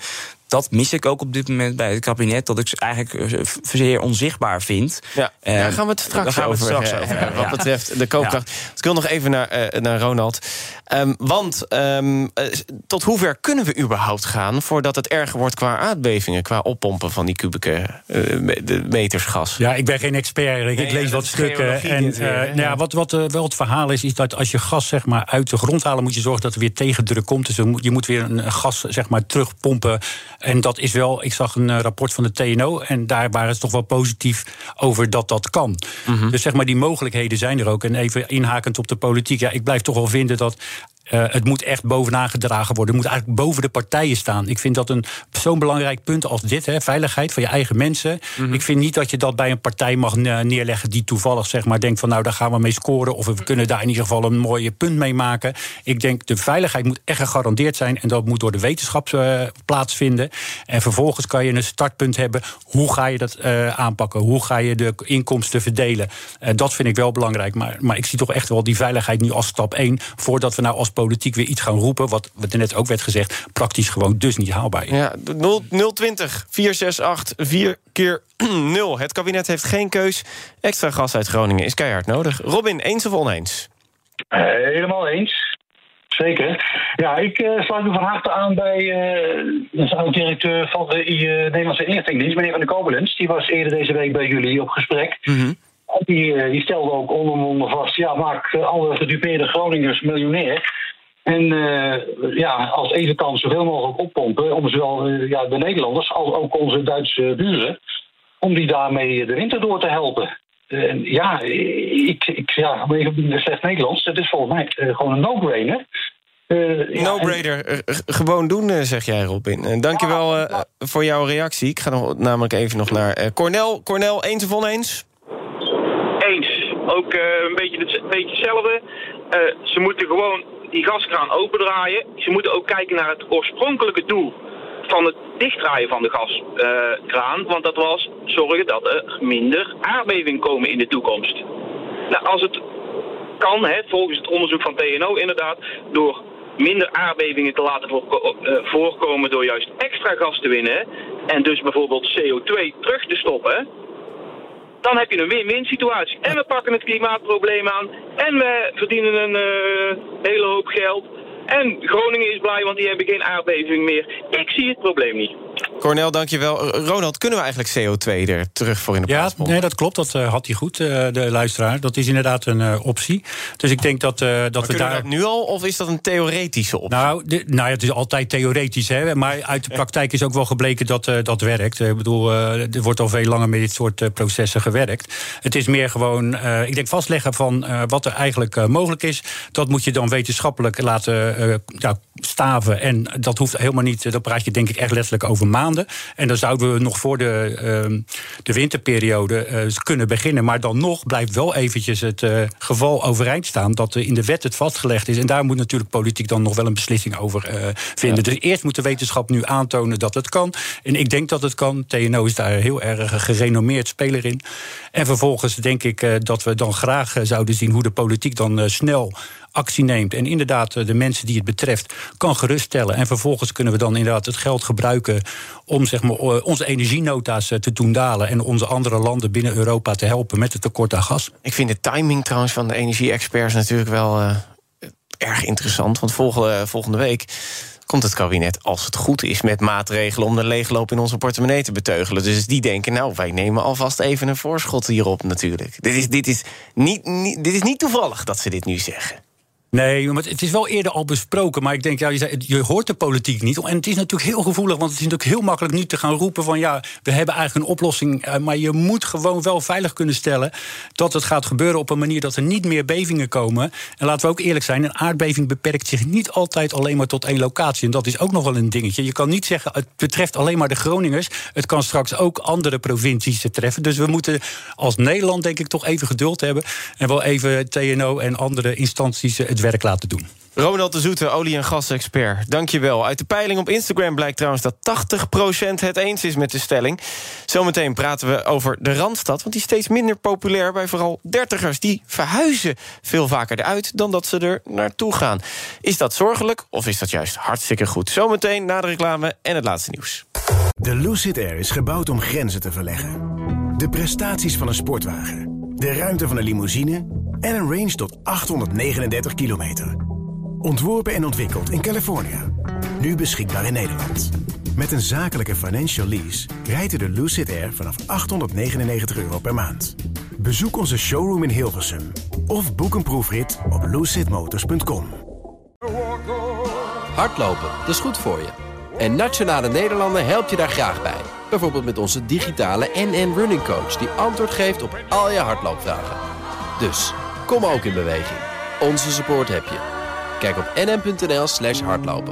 dat mis ik ook op dit moment bij het kabinet. Dat ik ze eigenlijk uh, zeer onzichtbaar vind. Ja, uh, daar gaan we het straks gaan we het over. Straks over uh, wat ja. betreft de koopkracht. Ja. Dus ik wil nog even naar, uh, naar Ronald. Um, want um, uh, tot hoever kunnen we überhaupt gaan voordat het erger wordt qua aardbevingen, qua oppompen van die kubieke uh, de meters gas? Ja, ik ben geen expert. Ik, nee, ik lees wat stukken. En uh, weer, nou ja, wat, wat uh, wel het verhaal is, is dat als je gas zeg maar uit de grond halen, moet je zorgen dat er weer tegendruk komt. Dus je moet weer een gas zeg maar terugpompen. En dat is wel, ik zag een uh, rapport van de T N O en daar waren ze toch wel positief over dat dat kan. Mm-hmm. Dus zeg maar die mogelijkheden zijn er ook. En even inhakend op de politiek, ja, ik blijf toch wel vinden dat Uh, het moet echt bovenaan gedragen worden. Het moet eigenlijk boven de partijen staan. Ik vind dat een zo'n belangrijk punt als dit, hè, veiligheid van je eigen mensen. Mm-hmm. Ik vind niet dat je dat bij een partij mag neerleggen die toevallig zeg maar denkt van nou, daar gaan we mee scoren of we kunnen daar in ieder geval een mooie punt mee maken. Ik denk de veiligheid moet echt gegarandeerd zijn en dat moet door de wetenschap uh, plaatsvinden. En vervolgens kan je een startpunt hebben. Hoe ga je dat uh, aanpakken? Hoe ga je de inkomsten verdelen? Uh, dat vind ik wel belangrijk. Maar, maar ik zie toch echt wel die veiligheid nu als stap één voordat we nou als politiek weer iets gaan roepen, wat, wat er net ook werd gezegd, praktisch gewoon dus niet haalbaar is. Ja, nul twintig vier zes acht vier keer nul. Het kabinet heeft geen keus. Extra gas uit Groningen is keihard nodig. Robin, eens of oneens? Uh, helemaal eens. Zeker. Ja, ik uh, sluit me van harte aan bij uh, de oud-directeur van de uh, Nederlandse Inlichtingendienst, meneer Van der Kobelens. Die was eerder deze week bij jullie op gesprek. Mm-hmm. Die, die stelde ook onder onder vast, ja, maak alle gedupeerde Groningers miljonair. En uh, ja, als even kan zoveel mogelijk oppompen om zowel uh, ja, de Nederlanders als ook onze Duitse buren, om die daarmee de winter door te helpen. Uh, ja, ik, ik ja, even slecht Nederlands, dat is volgens mij uh, gewoon een no-brainer. Uh, no-brainer, ja, en... gewoon doen, uh, zeg jij, Robin. Uh, dankjewel uh, ja. voor jouw reactie. Ik ga nog, namelijk even nog naar uh, Cornel. Cornel, eens of oneens? Eens. Ook uh, een beetje het, beetje hetzelfde. Uh, ze moeten gewoon die gaskraan opendraaien. Ze moeten ook kijken naar het oorspronkelijke doel van het dichtdraaien van de gaskraan. Uh, want dat was zorgen dat er minder aardbevingen komen in de toekomst. Nou, als het kan, hè, volgens het onderzoek van T N O inderdaad, door minder aardbevingen te laten voorko- uh, voorkomen door juist extra gas te winnen en dus bijvoorbeeld C O twee terug te stoppen, dan heb je een win-win situatie. En we pakken het klimaatprobleem aan en we verdienen een uh, hele hoop geld. En Groningen is blij, want die hebben geen aardbeving meer. Ik zie het probleem niet. Cornel, dankjewel. Ronald, kunnen we eigenlijk C O twee er terug voor in de plaats pompen? Ja, nee, dat klopt. Dat uh, had hij goed, uh, de luisteraar. Dat is inderdaad een uh, optie. Dus ik denk dat, uh, dat maar we kunnen daar... we dat nu al, of is dat een theoretische optie? Nou, de, nou ja, het is altijd theoretisch, hè. Maar uit de praktijk is ook wel gebleken dat uh, dat werkt. Ik bedoel, uh, er wordt al veel langer met dit soort uh, processen gewerkt. Het is meer gewoon, uh, ik denk, vastleggen van uh, wat er eigenlijk uh, mogelijk is. Dat moet je dan wetenschappelijk laten uh, ja, staven. En dat hoeft helemaal niet, dat praat je denk ik echt letterlijk over maanden. En dan zouden we nog voor de, uh, de winterperiode uh, kunnen beginnen. Maar dan nog blijft wel eventjes het uh, geval overeind staan dat uh, in de wet het vastgelegd is. En daar moet natuurlijk politiek dan nog wel een beslissing over uh, vinden. Ja. Dus eerst moet de wetenschap nu aantonen dat het kan. En ik denk dat het kan. T N O is daar heel erg een gerenommeerd speler in. En vervolgens denk ik uh, dat we dan graag uh, zouden zien hoe de politiek dan uh, snel actie neemt en inderdaad de mensen die het betreft kan geruststellen. En vervolgens kunnen we dan inderdaad het geld gebruiken om zeg maar, onze energienota's te doen dalen en onze andere landen binnen Europa te helpen met het tekort aan gas. Ik vind de timing trouwens van de energie-experts natuurlijk wel uh, erg interessant. Want volgende, volgende week komt het kabinet, als het goed is, met maatregelen om de leegloop in onze portemonnee te beteugelen. Dus die denken, nou, wij nemen alvast even een voorschot hierop natuurlijk. Dit is, dit is, niet, niet, dit is niet toevallig dat ze dit nu zeggen. Nee, maar het is wel eerder al besproken. Maar ik denk, ja, je, zei, je hoort de politiek niet. En het is natuurlijk heel gevoelig, want het is natuurlijk heel makkelijk nu te gaan roepen van ja, we hebben eigenlijk een oplossing. Maar je moet gewoon wel veilig kunnen stellen dat het gaat gebeuren op een manier dat er niet meer bevingen komen. En laten we ook eerlijk zijn, een aardbeving beperkt zich niet altijd alleen maar tot één locatie. En dat is ook nog wel een dingetje. Je kan niet zeggen, het betreft alleen maar de Groningers. Het kan straks ook andere provincies treffen. Dus we moeten als Nederland denk ik toch even geduld hebben. En wel even T N O en andere instanties het het werk laten doen. Ronald de Zoete, olie- en gasexpert, dankjewel. Uit de peiling op Instagram blijkt trouwens dat tachtig procent het eens is met de stelling. Zometeen praten we over de Randstad, want die is steeds minder populair bij vooral dertigers. Die verhuizen veel vaker eruit dan dat ze er naartoe gaan. Is dat zorgelijk of is dat juist hartstikke goed? Zometeen na de reclame en het laatste nieuws. De Lucid Air is gebouwd om grenzen te verleggen. De prestaties van een sportwagen, de ruimte van een limousine en een range tot achthonderdnegenendertig kilometer. Ontworpen en ontwikkeld in Californië. Nu beschikbaar in Nederland. Met een zakelijke financial lease rijdt u de Lucid Air vanaf achthonderdnegenennegentig euro per maand. Bezoek onze showroom in Hilversum of boek een proefrit op lucid motors punt com. Hardlopen, dat is goed voor je. En Nationale Nederlanden helpt je daar graag bij. Bijvoorbeeld met onze digitale N N Running Coach... die antwoord geeft op al je hardloopvragen. Dus, kom ook in beweging. Onze support heb je. Kijk op nn.nl slash hardlopen.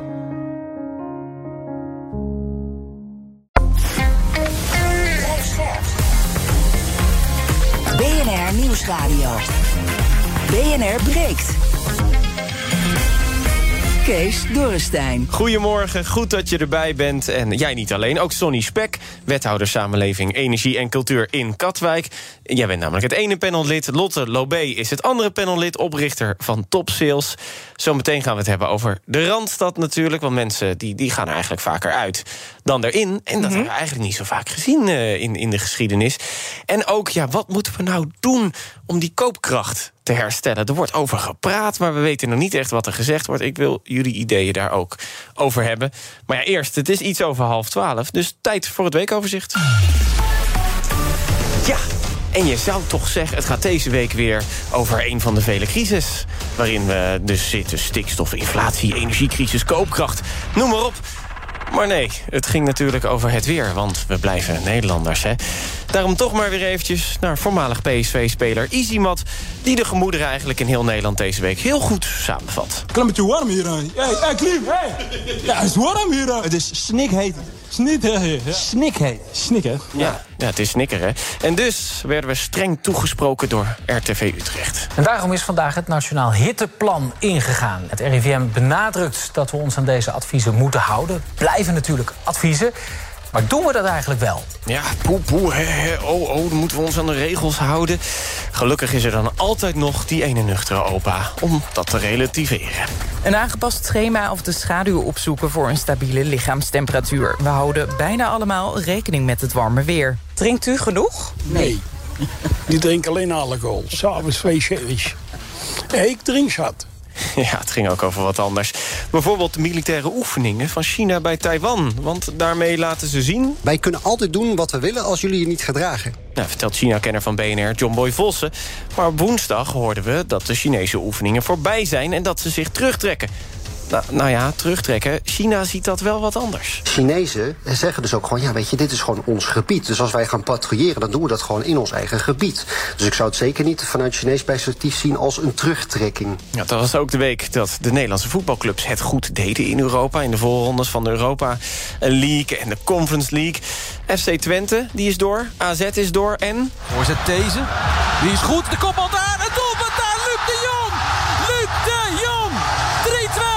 B N R Nieuwsradio. B N R breekt. Kees Dorrestein. Goedemorgen, goed dat je erbij bent. En jij niet alleen, ook Sonny Spek, wethouder Samenleving, Energie en Cultuur in Katwijk. Jij bent namelijk het ene panellid. Lotte Lobé is het andere panellid, oprichter van Top Sales. Zometeen gaan we het hebben over de Randstad natuurlijk. Want mensen die, die gaan er eigenlijk vaker uit dan erin. En dat mm-hmm. hebben we eigenlijk niet zo vaak gezien uh, in, in de geschiedenis. En ook, ja, wat moeten we nou doen om die koopkracht te herstellen? Er wordt over gepraat, maar we weten nog niet echt wat er gezegd wordt. Ik wil jullie ideeën daar ook over hebben. Maar ja, eerst, het is iets over half twaalf, dus tijd voor het weekoverzicht. Ja, en je zou toch zeggen, het gaat deze week weer over een van de vele crises waarin we dus zitten. Stikstof, inflatie, energiecrisis, koopkracht, noem maar op. Maar nee, het ging natuurlijk over het weer, want we blijven Nederlanders, hè. Daarom toch maar weer eventjes naar voormalig P S V-speler Izimat, die de gemoederen eigenlijk in heel Nederland deze week heel goed samenvat. Klimmetje warm hier aan. Hey, hey, Klim, hey. Ja, het is warm hier aan. Het is snikheet. Snikheet. Ja. Snikheet. Snikken. Ja, ja, het is snikker, hè. En dus werden we streng toegesproken door R T V Utrecht. En daarom is vandaag het Nationaal Hitteplan ingegaan. Het R I V M benadrukt dat we ons aan deze adviezen moeten houden. Blijven natuurlijk adviezen. Maar doen we dat eigenlijk wel? Ja, poe, poe, he, he, oh, oh, dan moeten we ons aan de regels houden. Gelukkig is er dan altijd nog die ene nuchtere opa om dat te relativeren. Een aangepast schema of de schaduw opzoeken voor een stabiele lichaamstemperatuur. We houden bijna allemaal rekening met het warme weer. Drinkt u genoeg? Nee, die drink alleen alcohol. S'avonds twee sherry's. Ik drink zat. Ja, het ging ook over wat anders. Bijvoorbeeld de militaire oefeningen van China bij Taiwan. Want daarmee laten ze zien... Wij kunnen altijd doen wat we willen als jullie je niet gedragen. Nou, vertelt China-kenner van B N R John Boy Vossen. Maar op woensdag hoorden we dat de Chinese oefeningen voorbij zijn en dat ze zich terugtrekken. Nou, nou ja, terugtrekken. China ziet dat wel wat anders. Chinezen zeggen dus ook gewoon, ja, weet je, dit is gewoon ons gebied. Dus als wij gaan patrouilleren, dan doen we dat gewoon in ons eigen gebied. Dus ik zou het zeker niet vanuit Chinees perspectief zien als een terugtrekking. Ja, dat was ook de week dat de Nederlandse voetbalclubs het goed deden in Europa. In de voorrondes van de Europa League en de Conference League. F C Twente, die is door. A Z is door en... Voorzet deze. Die is goed. De kopbal daar. Het doelpunt daar. Luc de Jong. Luc de Jong. drie twee.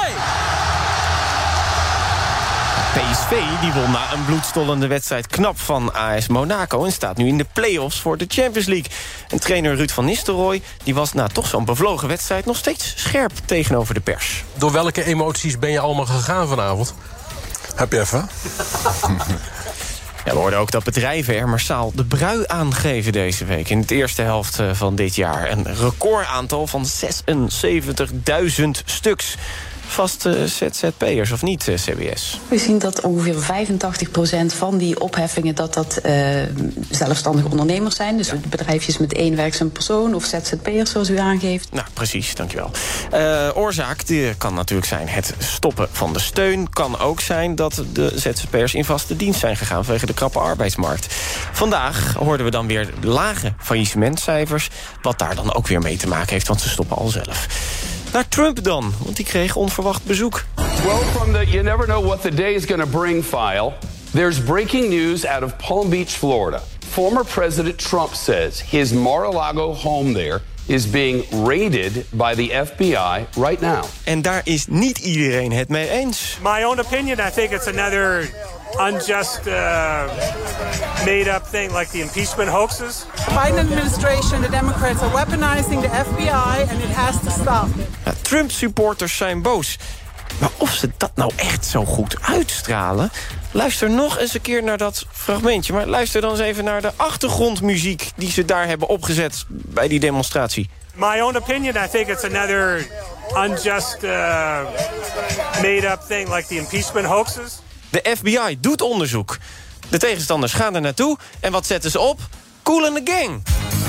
P S V die won na een bloedstollende wedstrijd knap van A S Monaco en staat nu in de play-offs voor de Champions League. En trainer Ruud van Nistelrooy die was na toch zo'n bevlogen wedstrijd nog steeds scherp tegenover de pers. Door welke emoties ben je allemaal gegaan vanavond? Heb je even? Ja, we hoorden ook dat bedrijven er massaal de brui aangeven deze week. In de eerste helft van dit jaar. Een recordaantal van zesenzeventigduizend stuks. Vaste Z Z P'ers, of niet, C B S? We zien dat ongeveer vijfentachtig procent van die opheffingen... dat dat uh, zelfstandige ondernemers zijn. Dus ja. bedrijfjes met één werkzaam persoon of Z Z P'ers, zoals u aangeeft. Nou, precies, dankjewel. Uh, oorzaak die kan natuurlijk zijn het stoppen van de steun. Kan ook zijn dat de Z Z P'ers in vaste dienst zijn gegaan... vanwege de krappe arbeidsmarkt. Vandaag hoorden we dan weer lage faillissementcijfers... wat daar dan ook weer mee te maken heeft, want ze stoppen al zelf. Naar Trump dan, want die kreeg onverwacht bezoek. Well, from the you never know what the day is going to bring file, there's breaking news out of Palm Beach, Florida. Former President Trump says his Mar-a-Lago home there is being raided by the F B I right now. En daar is niet iedereen het mee eens. My own opinion, I think it's another unjust, uh, made-up thing like the impeachment hoaxes. The Biden administration, the Democrats are weaponizing the F B I and it has to stop. Ja, Trump-supporters zijn boos. Maar of ze dat nou echt zo goed uitstralen? Luister nog eens een keer naar dat fragmentje. Maar luister dan eens even naar de achtergrondmuziek die ze daar hebben opgezet bij die demonstratie. My own opinion, I think it's another unjust, uh, made-up thing like the impeachment hoaxes. De F B I doet onderzoek. De tegenstanders gaan er naartoe. En wat zetten ze op? Kool and the Gang.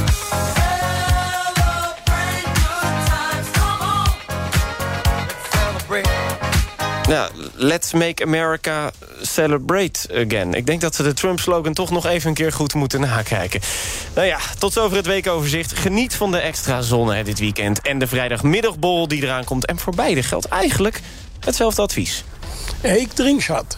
Ja, let's make America celebrate again. Ik denk dat ze de Trump-slogan toch nog even een keer goed moeten nakijken. Nou ja, tot zover het weekoverzicht. Geniet van de extra zon hè, dit weekend. En de vrijdagmiddagborrel die eraan komt. En voor beide geldt eigenlijk hetzelfde advies. Ik drink zat.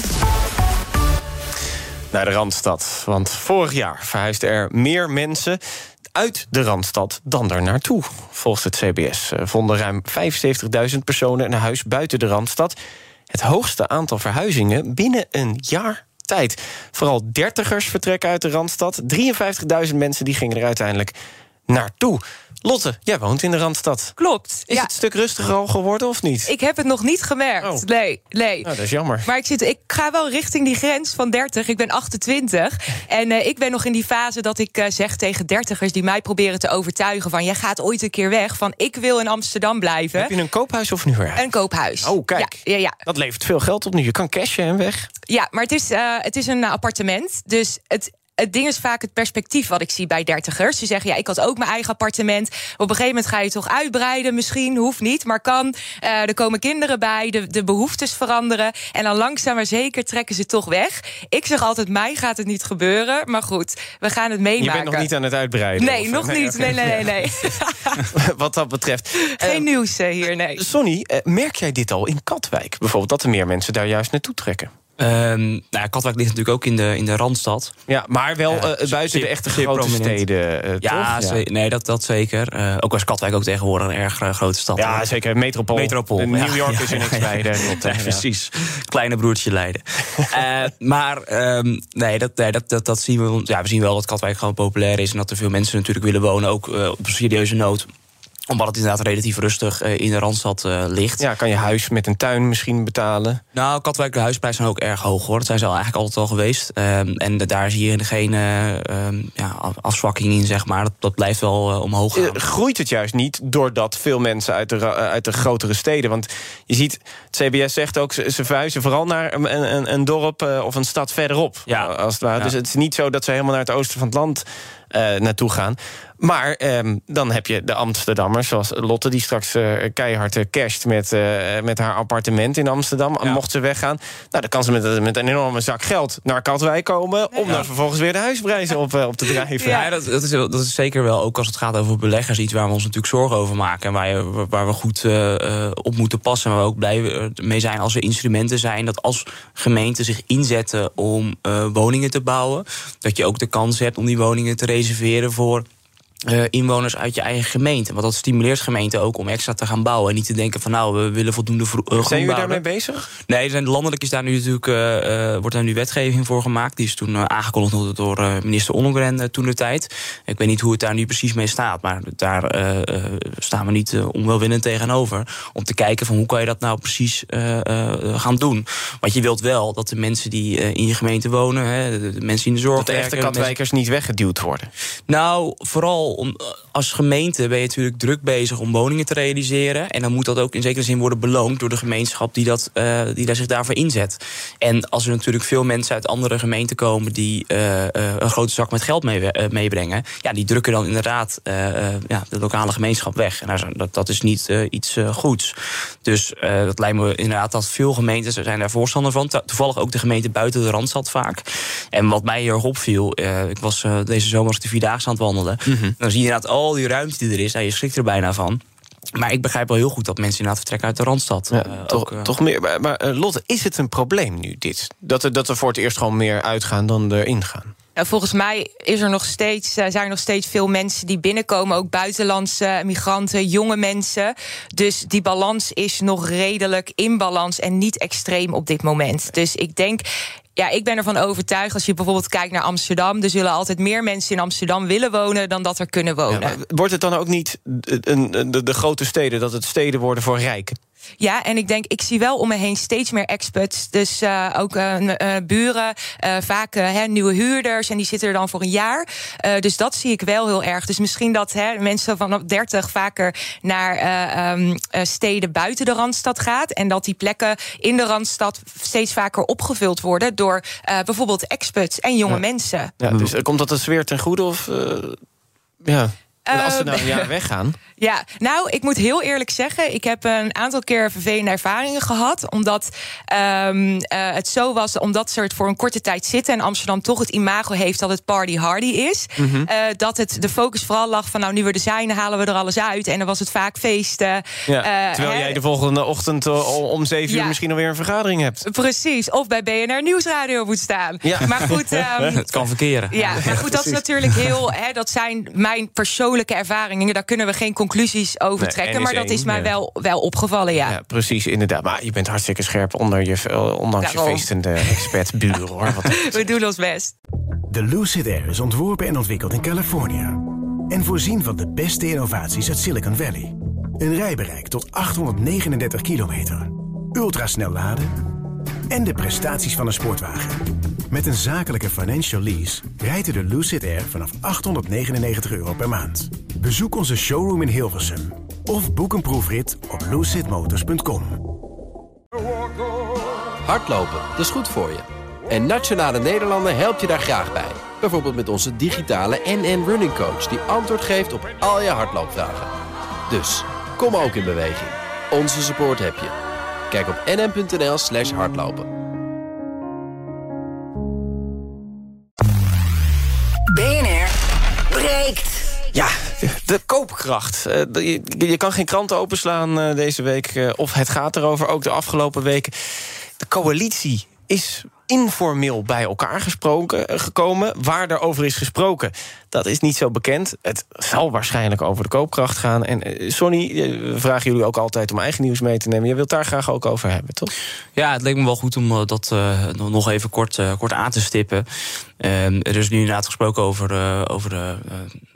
Naar de Randstad. Want vorig jaar verhuisden er meer mensen uit de Randstad dan er naartoe. Volgens het C B S vonden ruim vijfenzeventigduizend personen een huis buiten de Randstad. Het hoogste aantal verhuizingen binnen een jaar tijd. Vooral dertigers vertrekken uit de Randstad. drieënvijftigduizend mensen die gingen er uiteindelijk naartoe. Lotte, jij woont in de Randstad. Klopt. Is ja. het een stuk rustiger al geworden of niet? Ik heb het nog niet gemerkt. Oh. Nee, nee. Nou, dat is jammer. Maar ik, zit, ik ga wel richting die grens van dertig. Ik ben achtentwintig. En uh, ik ben nog in die fase dat ik uh, zeg tegen dertigers die mij proberen te overtuigen van jij gaat ooit een keer weg. Van ik wil in Amsterdam blijven. Heb je een koophuis of een huurhuis? Een koophuis. Oh, kijk. Ja, ja, ja. Dat levert veel geld op nu. Je kan cashen en weg. Ja, maar het is, uh, het is een uh, appartement. Dus het... Het ding is vaak het perspectief wat ik zie bij dertigers. Ze zeggen, ja, ik had ook mijn eigen appartement. Op een gegeven moment ga je toch uitbreiden misschien. Hoeft niet, maar kan. Uh, er komen kinderen bij, de, de behoeftes veranderen. En dan langzaam maar zeker trekken ze toch weg. Ik zeg altijd, mij gaat het niet gebeuren. Maar goed, we gaan het meemaken. Je bent nog niet aan het uitbreiden? Nee, of, nog nee, niet. Okay. Nee, nee, nee, nee. Wat dat betreft. Geen uh, nieuws uh, hier, nee. Sonny, uh, merk jij dit al in Katwijk? Bijvoorbeeld dat er meer mensen daar juist naartoe trekken? Um, nou, Katwijk ligt natuurlijk ook in de, in de Randstad. Ja, maar wel uh, buiten zeer, de echte grote prominent. steden, uh, ja, toch? Ja, ze, nee, dat, dat zeker. Uh, ook als Katwijk ook tegenwoordig een erg uh, grote stad. Ja, zeker. Metropool. Metropool. New York ja, is er ja, niks ja, bij. ja, Ja, ja, ja, precies. Kleine broertje Leiden. uh, maar um, nee, dat, nee dat, dat, dat zien we. Ja, we zien wel dat Katwijk gewoon populair is en dat er veel mensen natuurlijk willen wonen, ook uh, op een serieuze nood. Omdat het inderdaad relatief rustig uh, in de Randstad uh, ligt. Ja, kan je huis met een tuin misschien betalen? Nou, Katwijk, de huisprijzen zijn ook erg hoog, hoor. Dat zijn ze al eigenlijk altijd al geweest. Um, en daar zie je geen uh, um, ja, afzwakking in, zeg maar. Dat, dat blijft wel uh, omhoog gaan. Uh, groeit het juist niet doordat veel mensen uit de, uh, uit de grotere steden... want je ziet, het C B S zegt ook, ze, ze verhuizen vooral naar een, een, een dorp uh, of een stad verderop. Ja. Als het ware. Ja. Dus het is niet zo dat ze helemaal naar het oosten van het land uh, naartoe gaan. Maar um, dan heb je de Amsterdammers, zoals Lotte, die straks uh, keihard uh, casht met, uh, met haar appartement in Amsterdam. Ja. Mocht ze weggaan, nou, dan kan ze met, met een enorme zak geld naar Katwijk komen, om ja. dan vervolgens weer de huisprijzen op, uh, op te drijven. Ja, dat, dat, is, dat is zeker wel, ook als het gaat over beleggers, iets waar we ons natuurlijk zorgen over maken. En waar, je, waar we goed uh, op moeten passen. En waar we ook blij mee zijn als er instrumenten zijn. Dat als gemeenten zich inzetten om uh, woningen te bouwen, dat je ook de kans hebt om die woningen te reserveren voor Uh, inwoners uit je eigen gemeente. Want dat stimuleert gemeenten ook om extra te gaan bouwen. En niet te denken van nou, we willen voldoende vro- uh, groen Zijn jullie bouwen. daarmee bezig? Nee, zijn, landelijk is daar nu natuurlijk, uh, uh, wordt daar nu wetgeving voor gemaakt. Die is toen uh, aangekondigd door uh, minister Ollongren uh, toen de tijd. Ik weet niet hoe het daar nu precies mee staat. Maar daar uh, uh, staan we niet uh, onwelwillend tegenover. Om te kijken van hoe kan je dat nou precies uh, uh, gaan doen. Want je wilt wel dat de mensen die uh, in je gemeente wonen, hè, de, de mensen in de zorg dat de werken, echte Katwijkers mensen niet weggeduwd worden. Nou, vooral om, als gemeente ben je natuurlijk druk bezig om woningen te realiseren. En dan moet dat ook in zekere zin worden beloond door de gemeenschap die, dat, uh, die daar zich daarvoor inzet. En als er natuurlijk veel mensen uit andere gemeenten komen die uh, uh, een grote zak met geld mee, uh, meebrengen, ja, die drukken dan inderdaad uh, uh, ja, de lokale gemeenschap weg. En dat, dat is niet uh, iets uh, goeds. Dus uh, dat lijkt me inderdaad dat veel gemeentes zijn daar voorstander van. Toevallig ook de gemeente buiten de Randstad vaak. En wat mij heel erg opviel, uh, ik was uh, deze zomer de Vierdaagse aan het wandelen. Mm-hmm. Dan zie je inderdaad al die ruimte die er is. Nou, je schrikt er bijna van. Maar ik begrijp wel heel goed dat mensen inderdaad vertrekken uit de Randstad. Ja, uh, toch, ook, uh, toch meer. Maar, maar uh, Lotte, is het een probleem nu dit? Dat er, dat er voor het eerst gewoon meer uitgaan dan erin gaan? Nou, volgens mij is er nog steeds, zijn er nog steeds veel mensen die binnenkomen, ook buitenlandse migranten, jonge mensen. Dus die balans is nog redelijk in balans en niet extreem op dit moment. Dus ik denk, ja, ik ben ervan overtuigd, als je bijvoorbeeld kijkt naar Amsterdam, er zullen altijd meer mensen in Amsterdam willen wonen dan dat er kunnen wonen. Ja, wordt het dan ook niet een, een, de, de grote steden, dat het steden worden voor rijken? Ja, en ik denk, ik zie wel om me heen steeds meer expats. Dus uh, ook uh, uh, buren, uh, vaak uh, nieuwe huurders. En die zitten er dan voor een jaar. Uh, dus dat zie ik wel heel erg. Dus misschien dat he, mensen vanaf dertig vaker naar uh, um, uh, steden buiten de Randstad gaat. En dat die plekken in de Randstad steeds vaker opgevuld worden door uh, bijvoorbeeld expats en jonge ja. mensen. Ja, dus komt dat de sfeer ten goede? Of uh, ja... En als ze nou een jaar weggaan? Ja, nou, ik moet heel eerlijk zeggen, ik heb een aantal keer vervelende ervaringen gehad. Omdat um, uh, het zo was, omdat ze het voor een korte tijd zitten en Amsterdam toch het imago heeft dat het party hardy is. Mm-hmm. Uh, dat het de focus vooral lag van, nou, nu we er zijn, halen we er alles uit. En dan was het vaak feesten. Ja, uh, terwijl hè, jij de volgende ochtend uh, om zeven uur ja. misschien alweer een vergadering hebt. Precies, of bij B N R Nieuwsradio moet staan. Ja. Maar goed, um, het kan verkeren. Ja, maar goed, dat is natuurlijk heel, hè, dat zijn mijn persoonlijke ervaringen. Daar kunnen we geen conclusies over nee, trekken. Maar dat één, is mij ja. wel, wel opgevallen, ja. Ja, precies, inderdaad. Maar je bent hartstikke scherp onder je, ondanks Daarom. je feestende expertburen, hoor. Wat we doen ons best. De Lucid Air is ontworpen en ontwikkeld in Californië. En voorzien van de beste innovaties uit Silicon Valley. Een rijbereik tot achthonderdnegenendertig kilometer. Ultrasnel laden. En de prestaties van een sportwagen. Met een zakelijke financial lease rijdt u de Lucid Air vanaf achthonderdnegenennegentig euro per maand. Bezoek onze showroom in Hilversum. Of boek een proefrit op lucid motors punt com. Hardlopen, dat is goed voor je. En Nationale Nederlanden helpt je daar graag bij. Bijvoorbeeld met onze digitale N N Running Coach, die antwoord geeft op al je hardloopvragen. Dus, kom ook in beweging. Onze support heb je. Kijk op nn.nl slash hardlopen. B N R breekt. Ja, de, de koopkracht. Uh, je, je kan geen kranten openslaan uh, deze week. Uh, of het gaat erover, ook de afgelopen weken. De coalitie is informeel bij elkaar gesproken, uh, gekomen. Waar er over is gesproken, dat is niet zo bekend. Het zal waarschijnlijk over de koopkracht gaan. En uh, Sonny, uh, we vragen jullie ook altijd om eigen nieuws mee te nemen. Je wilt daar graag ook over hebben, toch? Ja, het leek me wel goed om uh, dat uh, nog even kort, uh, kort aan te stippen. Uh, er is nu inderdaad gesproken over, uh, over de... Uh,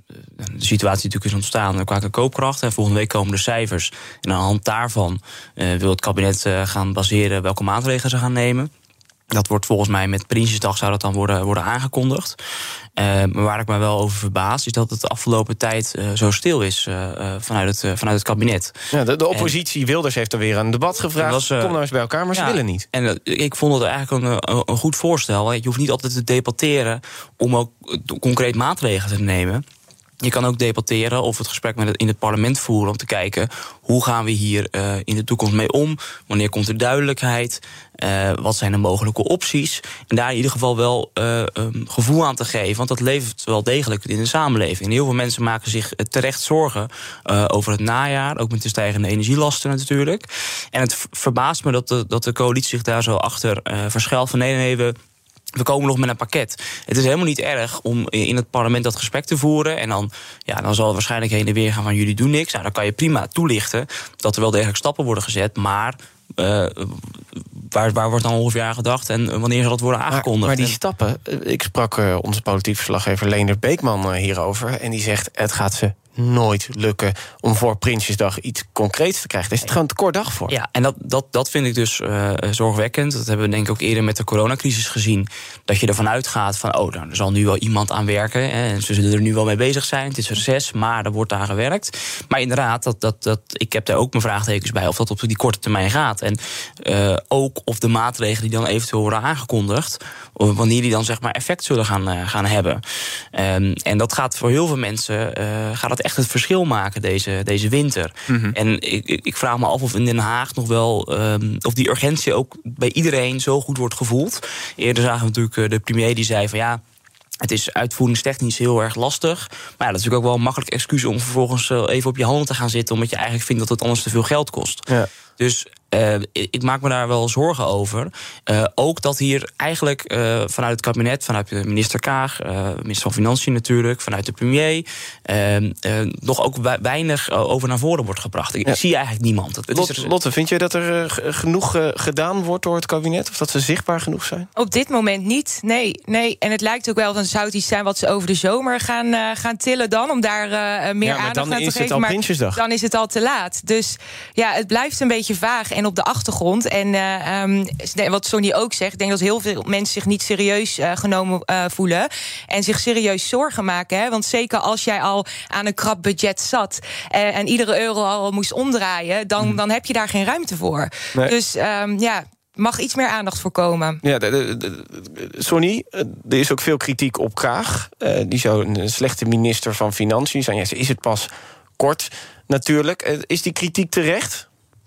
de situatie natuurlijk is ontstaan qua koopkracht. En volgende week komen de cijfers. En aan de hand daarvan uh, wil het kabinet uh, gaan baseren welke maatregelen ze gaan nemen. Dat wordt volgens mij met Prinsjesdag zou dat dan worden, worden aangekondigd. Uh, maar waar ik me wel over verbaas, is dat het de afgelopen tijd uh, zo stil is uh, vanuit, het, uh, vanuit het kabinet. Ja, de, de oppositie, en Wilders heeft er weer een debat gevraagd. Was, uh, Kom nou eens bij elkaar, maar ja, ze willen niet. En uh, ik vond het eigenlijk een, een, een goed voorstel. Hè. Je hoeft niet altijd te debatteren om ook concreet maatregelen te nemen. Je kan ook debatteren of het gesprek met het, in het parlement voeren om te kijken hoe gaan we hier uh, in de toekomst mee om? Wanneer komt er duidelijkheid? Uh, wat zijn de mogelijke opties? En daar in ieder geval wel uh, um, gevoel aan te geven, want dat levert wel degelijk in de samenleving. En heel veel mensen maken zich terecht zorgen uh, over het najaar, ook met de stijgende energielasten natuurlijk. En het verbaast me dat de, dat de coalitie zich daar zo achter uh, verschuilt van nee, nee, we... We komen nog met een pakket. Het is helemaal niet erg om in het parlement dat gesprek te voeren. En dan, ja, dan zal het waarschijnlijk heen en weer gaan van jullie doen niks. Nou, dan kan je prima toelichten dat er wel degelijk stappen worden gezet. Maar uh, waar, waar wordt dan ongeveer aan gedacht? En wanneer zal dat worden aangekondigd? Maar, maar die stappen, ik sprak uh, onze politiek verslaggever Leendert Beekman uh, hierover. En die zegt, het gaat ze nooit lukken om voor Prinsjesdag iets concreets te krijgen. Er is het gewoon te kort dag voor. Ja, en dat, dat, dat vind ik dus uh, zorgwekkend. Dat hebben we denk ik ook eerder met de coronacrisis gezien. Dat je ervan uitgaat van, oh, nou, er zal nu wel iemand aan werken. Hè, en ze zullen er nu wel mee bezig zijn. Het is reces, maar er wordt aan gewerkt. Maar inderdaad, dat, dat, dat, ik heb daar ook mijn vraagtekens bij of dat op die korte termijn gaat. En uh, ook of de maatregelen die dan eventueel worden aangekondigd, of wanneer die dan zeg maar effect zullen gaan, uh, gaan hebben. Um, en dat gaat voor heel veel mensen uh, gaat dat echt het verschil maken deze, deze winter. Mm-hmm. En ik, ik vraag me af of in Den Haag nog wel um, of die urgentie ook bij iedereen zo goed wordt gevoeld. Eerder zagen we natuurlijk de premier die zei van ja, het is uitvoeringstechnisch heel erg lastig. Maar ja, dat is natuurlijk ook wel een makkelijk excuus om vervolgens even op je handen te gaan zitten, omdat je eigenlijk vindt dat het anders te veel geld kost. Ja. Dus uh, ik maak me daar wel zorgen over. Uh, ook dat hier eigenlijk uh, vanuit het kabinet, vanuit de minister Kaag, uh, minister van Financiën natuurlijk, vanuit de premier, uh, uh, nog ook weinig over naar voren wordt gebracht. Ik ja. zie eigenlijk niemand. Het Lot, is er... Lotte, vind je dat er uh, genoeg uh, gedaan wordt door het kabinet? Of dat ze zichtbaar genoeg zijn? Op dit moment niet, nee. nee. En het lijkt ook wel, dan zou het iets zijn wat ze over de zomer gaan, uh, gaan tillen dan, om daar uh, meer ja, aandacht aan te geven. Dan is het al Prinsjesdag. Dan is het al te laat. Dus ja, het blijft een beetje vaag en op de achtergrond. En uh, um, wat Sonny ook zegt, ik denk dat heel veel mensen zich niet serieus uh, genomen uh, voelen en zich serieus zorgen maken. Hè? Want zeker als jij al aan een krap budget zat uh, en iedere euro al moest omdraaien, dan, mm. dan heb je daar geen ruimte voor. Nee. Dus um, ja, mag iets meer aandacht voor komen. Ja, de, de, de, Sonny, er is ook veel kritiek op Kaag. Uh, die zou een slechte minister van Financiën zijn. Ja, ze is het pas kort natuurlijk. Uh, is die kritiek terecht?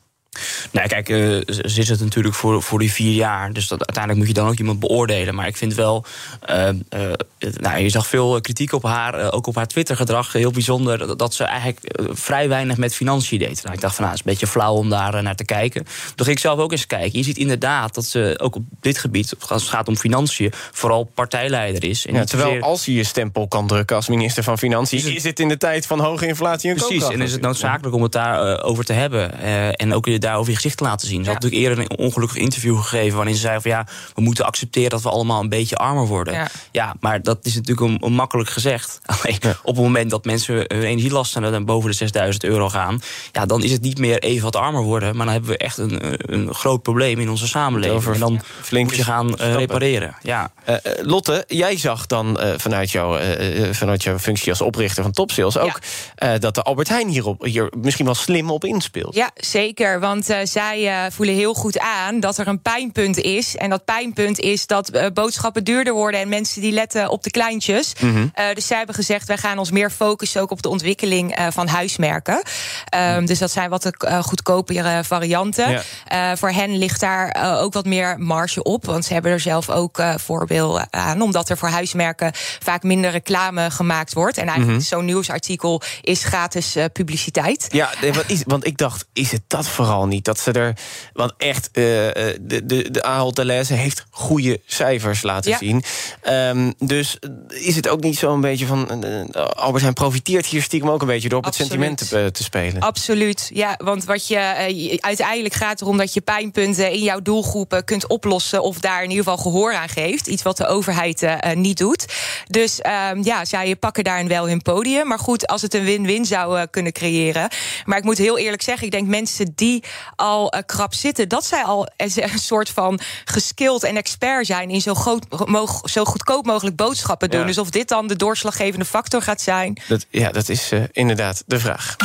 Nee, kijk, uh, ze is het natuurlijk voor, voor die vier jaar. Dus dat, uiteindelijk moet je dan ook iemand beoordelen. Maar ik vind wel, uh, uh, nou, je zag veel kritiek op haar, uh, ook op haar Twitter-gedrag. Heel bijzonder dat, dat ze eigenlijk uh, vrij weinig met financiën deed. Nou, ik dacht van, nou, het is een beetje flauw om daar uh, naar te kijken. Toen ging ik zelf ook eens kijken. Je ziet inderdaad dat ze ook op dit gebied, als het gaat om financiën, vooral partijleider is. En ja, terwijl zeer... als je je stempel kan drukken als minister van Financiën, is het, is het in de tijd van hoge inflatie en precies, en is het noodzakelijk om het daarover uh, over te hebben. Uh, en ook daarover je gezicht te laten zien. Ze ja. had natuurlijk eerder een ongelukkig interview gegeven waarin ze zei van ja, we moeten accepteren dat we allemaal een beetje armer worden. Ja, ja maar dat is natuurlijk een, een makkelijk gezegd. Alleen ja. op het moment dat mensen hun energielasten dan boven de zesduizend euro gaan, ja, dan is het niet meer even wat armer worden, maar dan hebben we echt een, een groot probleem in onze samenleving. En dan ja, flink moet je gaan uh, repareren. Ja. Uh, Lotte, jij zag dan uh, vanuit, jou, uh, vanuit jouw functie als oprichter van Topsales ook ja. uh, dat de Albert Heijn hierop, hier misschien wel slim op inspeelt. Ja, zeker. Want uh, zij uh, voelen heel goed aan dat er een pijnpunt is. En dat pijnpunt is dat uh, boodschappen duurder worden en mensen die letten op de kleintjes. Mm-hmm. Uh, dus zij hebben gezegd, wij gaan ons meer focussen ook op de ontwikkeling uh, van huismerken. Um, mm. Dus dat zijn wat de uh, goedkopere varianten. Ja. Uh, voor hen ligt daar uh, ook wat meer marge op. Want ze hebben er zelf ook uh, voorbeelden aan. Omdat er voor huismerken vaak minder reclame gemaakt wordt. En eigenlijk mm-hmm. zo'n nieuwsartikel is gratis uh, publiciteit. Ja, want ik dacht, is het dat vooral niet? Dat ze er, want echt, uh, de, de, de Ahold Delhaize heeft goede cijfers laten ja. zien. Um, dus is het ook niet zo'n beetje van, uh, Albert Heijn profiteert hier stiekem ook een beetje door op Absoluut. Het sentiment te, te spelen? Absoluut, ja, want wat je uh, uiteindelijk gaat erom dat je pijnpunten in jouw doelgroepen kunt oplossen of daar in ieder geval gehoor aan geeft. Iets wat de overheid uh, niet doet. Dus um, ja, zij pakken daarin wel hun podium. Maar goed, als het een win-win zou uh, kunnen creëren. Maar ik moet heel eerlijk zeggen, ik denk mensen die al uh, krap zitten, dat zij al een soort van geskilled en expert zijn in zo, groot, mo- zo goedkoop mogelijk boodschappen doen. Ja. Dus of dit dan de doorslaggevende factor gaat zijn. Dat, ja, dat is uh, inderdaad de vraag.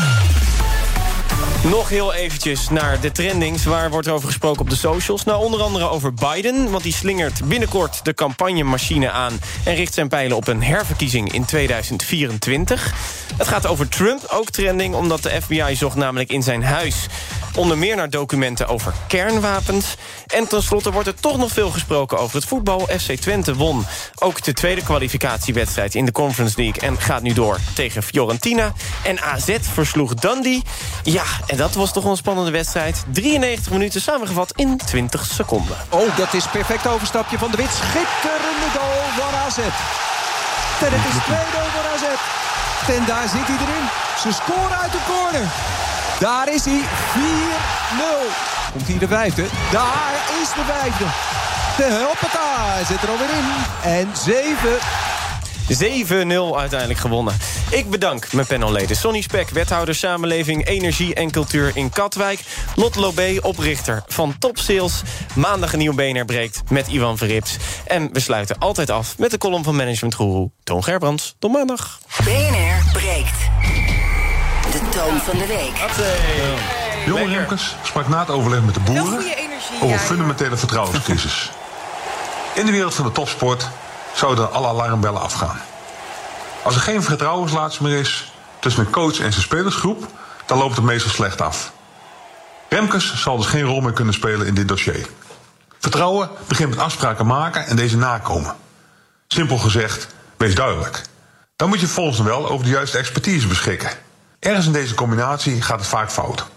Nog heel eventjes naar de trendings. Waar wordt er over gesproken op de socials? Nou, onder andere over Biden, want die slingert binnenkort de campagnemachine aan en richt zijn pijlen op een herverkiezing in tweeduizend vierentwintig. Het gaat over Trump, ook trending, omdat de F B I zocht namelijk in zijn huis onder meer naar documenten over kernwapens. En tenslotte wordt er toch nog veel gesproken over het voetbal. F C Twente won ook de tweede kwalificatiewedstrijd in de Conference League en gaat nu door tegen Fiorentina. En A Z versloeg Dundee. Ja, en dat was toch een spannende wedstrijd. drieënnegentig minuten samengevat in twintig seconden. Oh, dat is perfect overstapje van de Wit. Schitterende goal van A Z. En het is twee nul voor A Z. En daar zit hij erin. Ze scoren uit de corner. Daar is hij. vier nul. Komt hier de vijfde. Daar is de vijfde. De hoppata zit er alweer in. En zeven. zeven nul uiteindelijk gewonnen. Ik bedank mijn panelleden Sonny Spek, wethouder Samenleving, Energie en Cultuur in Katwijk. Lotte Lobé, oprichter van Topsales. Maandag een nieuw B N R breekt met Ivan Verrips. En we sluiten altijd af met de column van managementgoeroe Toon Gerbrands. Tot maandag. B N R breekt. De toon van de week. Hey. Jonge Remkes sprak na het overleg met de boeren over fundamentele vertrouwenscrisis. In de wereld van de topsport zouden alle alarmbellen afgaan. Als er geen vertrouwenslaats meer is tussen een coach en zijn spelersgroep, dan loopt het meestal slecht af. Remkes zal dus geen rol meer kunnen spelen in dit dossier. Vertrouwen begint met afspraken maken en deze nakomen. Simpel gezegd, wees duidelijk. Dan moet je volgens wel over de juiste expertise beschikken. Ergens in deze combinatie gaat het vaak fout.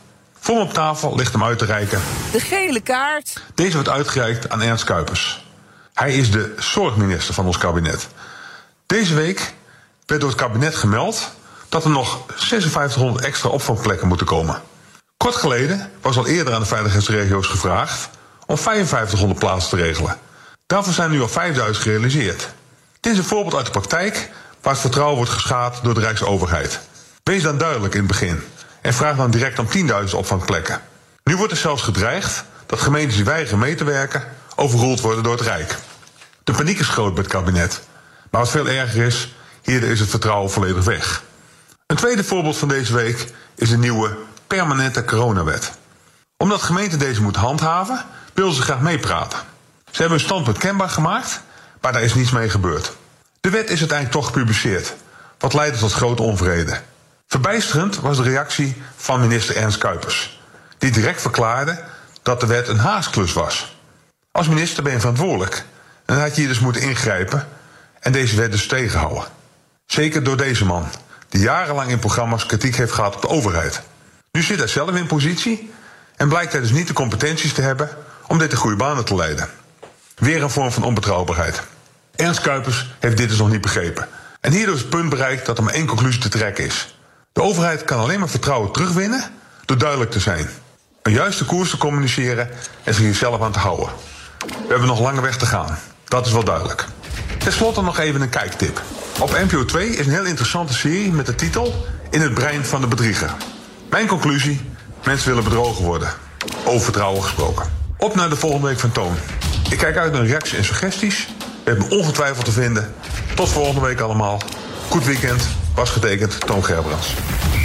Voor me op tafel ligt hem uit te reiken. De gele kaart. Deze wordt uitgereikt aan Ernst Kuipers. Hij is de zorgminister van ons kabinet. Deze week werd door het kabinet gemeld dat er nog vijfenzestighonderd extra opvangplekken moeten komen. Kort geleden was al eerder aan de veiligheidsregio's gevraagd om vijfenvijftighonderd plaatsen te regelen. Daarvan zijn nu al vijfduizend gerealiseerd. Dit is een voorbeeld uit de praktijk waar het vertrouwen wordt geschaad door de Rijksoverheid. Wees dan duidelijk in het begin en vraag dan direct om tienduizend opvangplekken. Nu wordt er zelfs gedreigd dat gemeentes die weigeren mee te werken overroeld worden door het Rijk. De paniek is groot bij het kabinet. Maar wat veel erger is, hierdoor is het vertrouwen volledig weg. Een tweede voorbeeld van deze week is de nieuwe permanente coronawet. Omdat gemeenten deze moeten handhaven, willen ze graag meepraten. Ze hebben hun standpunt kenbaar gemaakt, maar daar is niets mee gebeurd. De wet is uiteindelijk toch gepubliceerd, wat leidde tot grote onvrede. Verbijsterend was de reactie van minister Ernst Kuipers, die direct verklaarde dat de wet een haasklus was. Als minister ben je verantwoordelijk en had je hier dus moeten ingrijpen en deze wet dus tegenhouden. Zeker door deze man, die jarenlang in programma's kritiek heeft gehad op de overheid. Nu zit hij zelf in positie en blijkt hij dus niet de competenties te hebben om dit in goede banen te leiden. Weer een vorm van onbetrouwbaarheid. Ernst Kuipers heeft dit dus nog niet begrepen. En hierdoor is het punt bereikt dat er maar één conclusie te trekken is. De overheid kan alleen maar vertrouwen terugwinnen door duidelijk te zijn. Een juiste koers te communiceren en zich hier zelf aan te houden. We hebben nog lange weg te gaan. Dat is wel duidelijk. Ten slotte nog even een kijktip. Op N P O twee is een heel interessante serie met de titel In het brein van de bedrieger. Mijn conclusie, mensen willen bedrogen worden. Over vertrouwen gesproken. Op naar de volgende week van Toon. Ik kijk uit naar reacties en suggesties. We hebben me ongetwijfeld te vinden. Tot volgende week allemaal. Goed weekend. Was getekend Toon Gerbrands.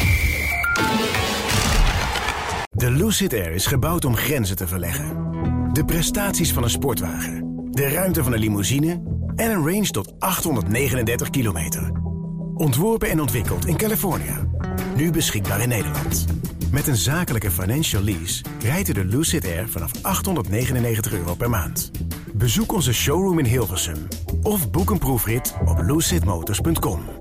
De Lucid Air is gebouwd om grenzen te verleggen. De prestaties van een sportwagen, de ruimte van een limousine en een range tot achthonderdnegenendertig kilometer. Ontworpen en ontwikkeld in Californië. Nu beschikbaar in Nederland. Met een zakelijke financial lease rijdt u de Lucid Air vanaf achthonderdnegenennegentig euro per maand. Bezoek onze showroom in Hilversum of boek een proefrit op lucid motors punt com.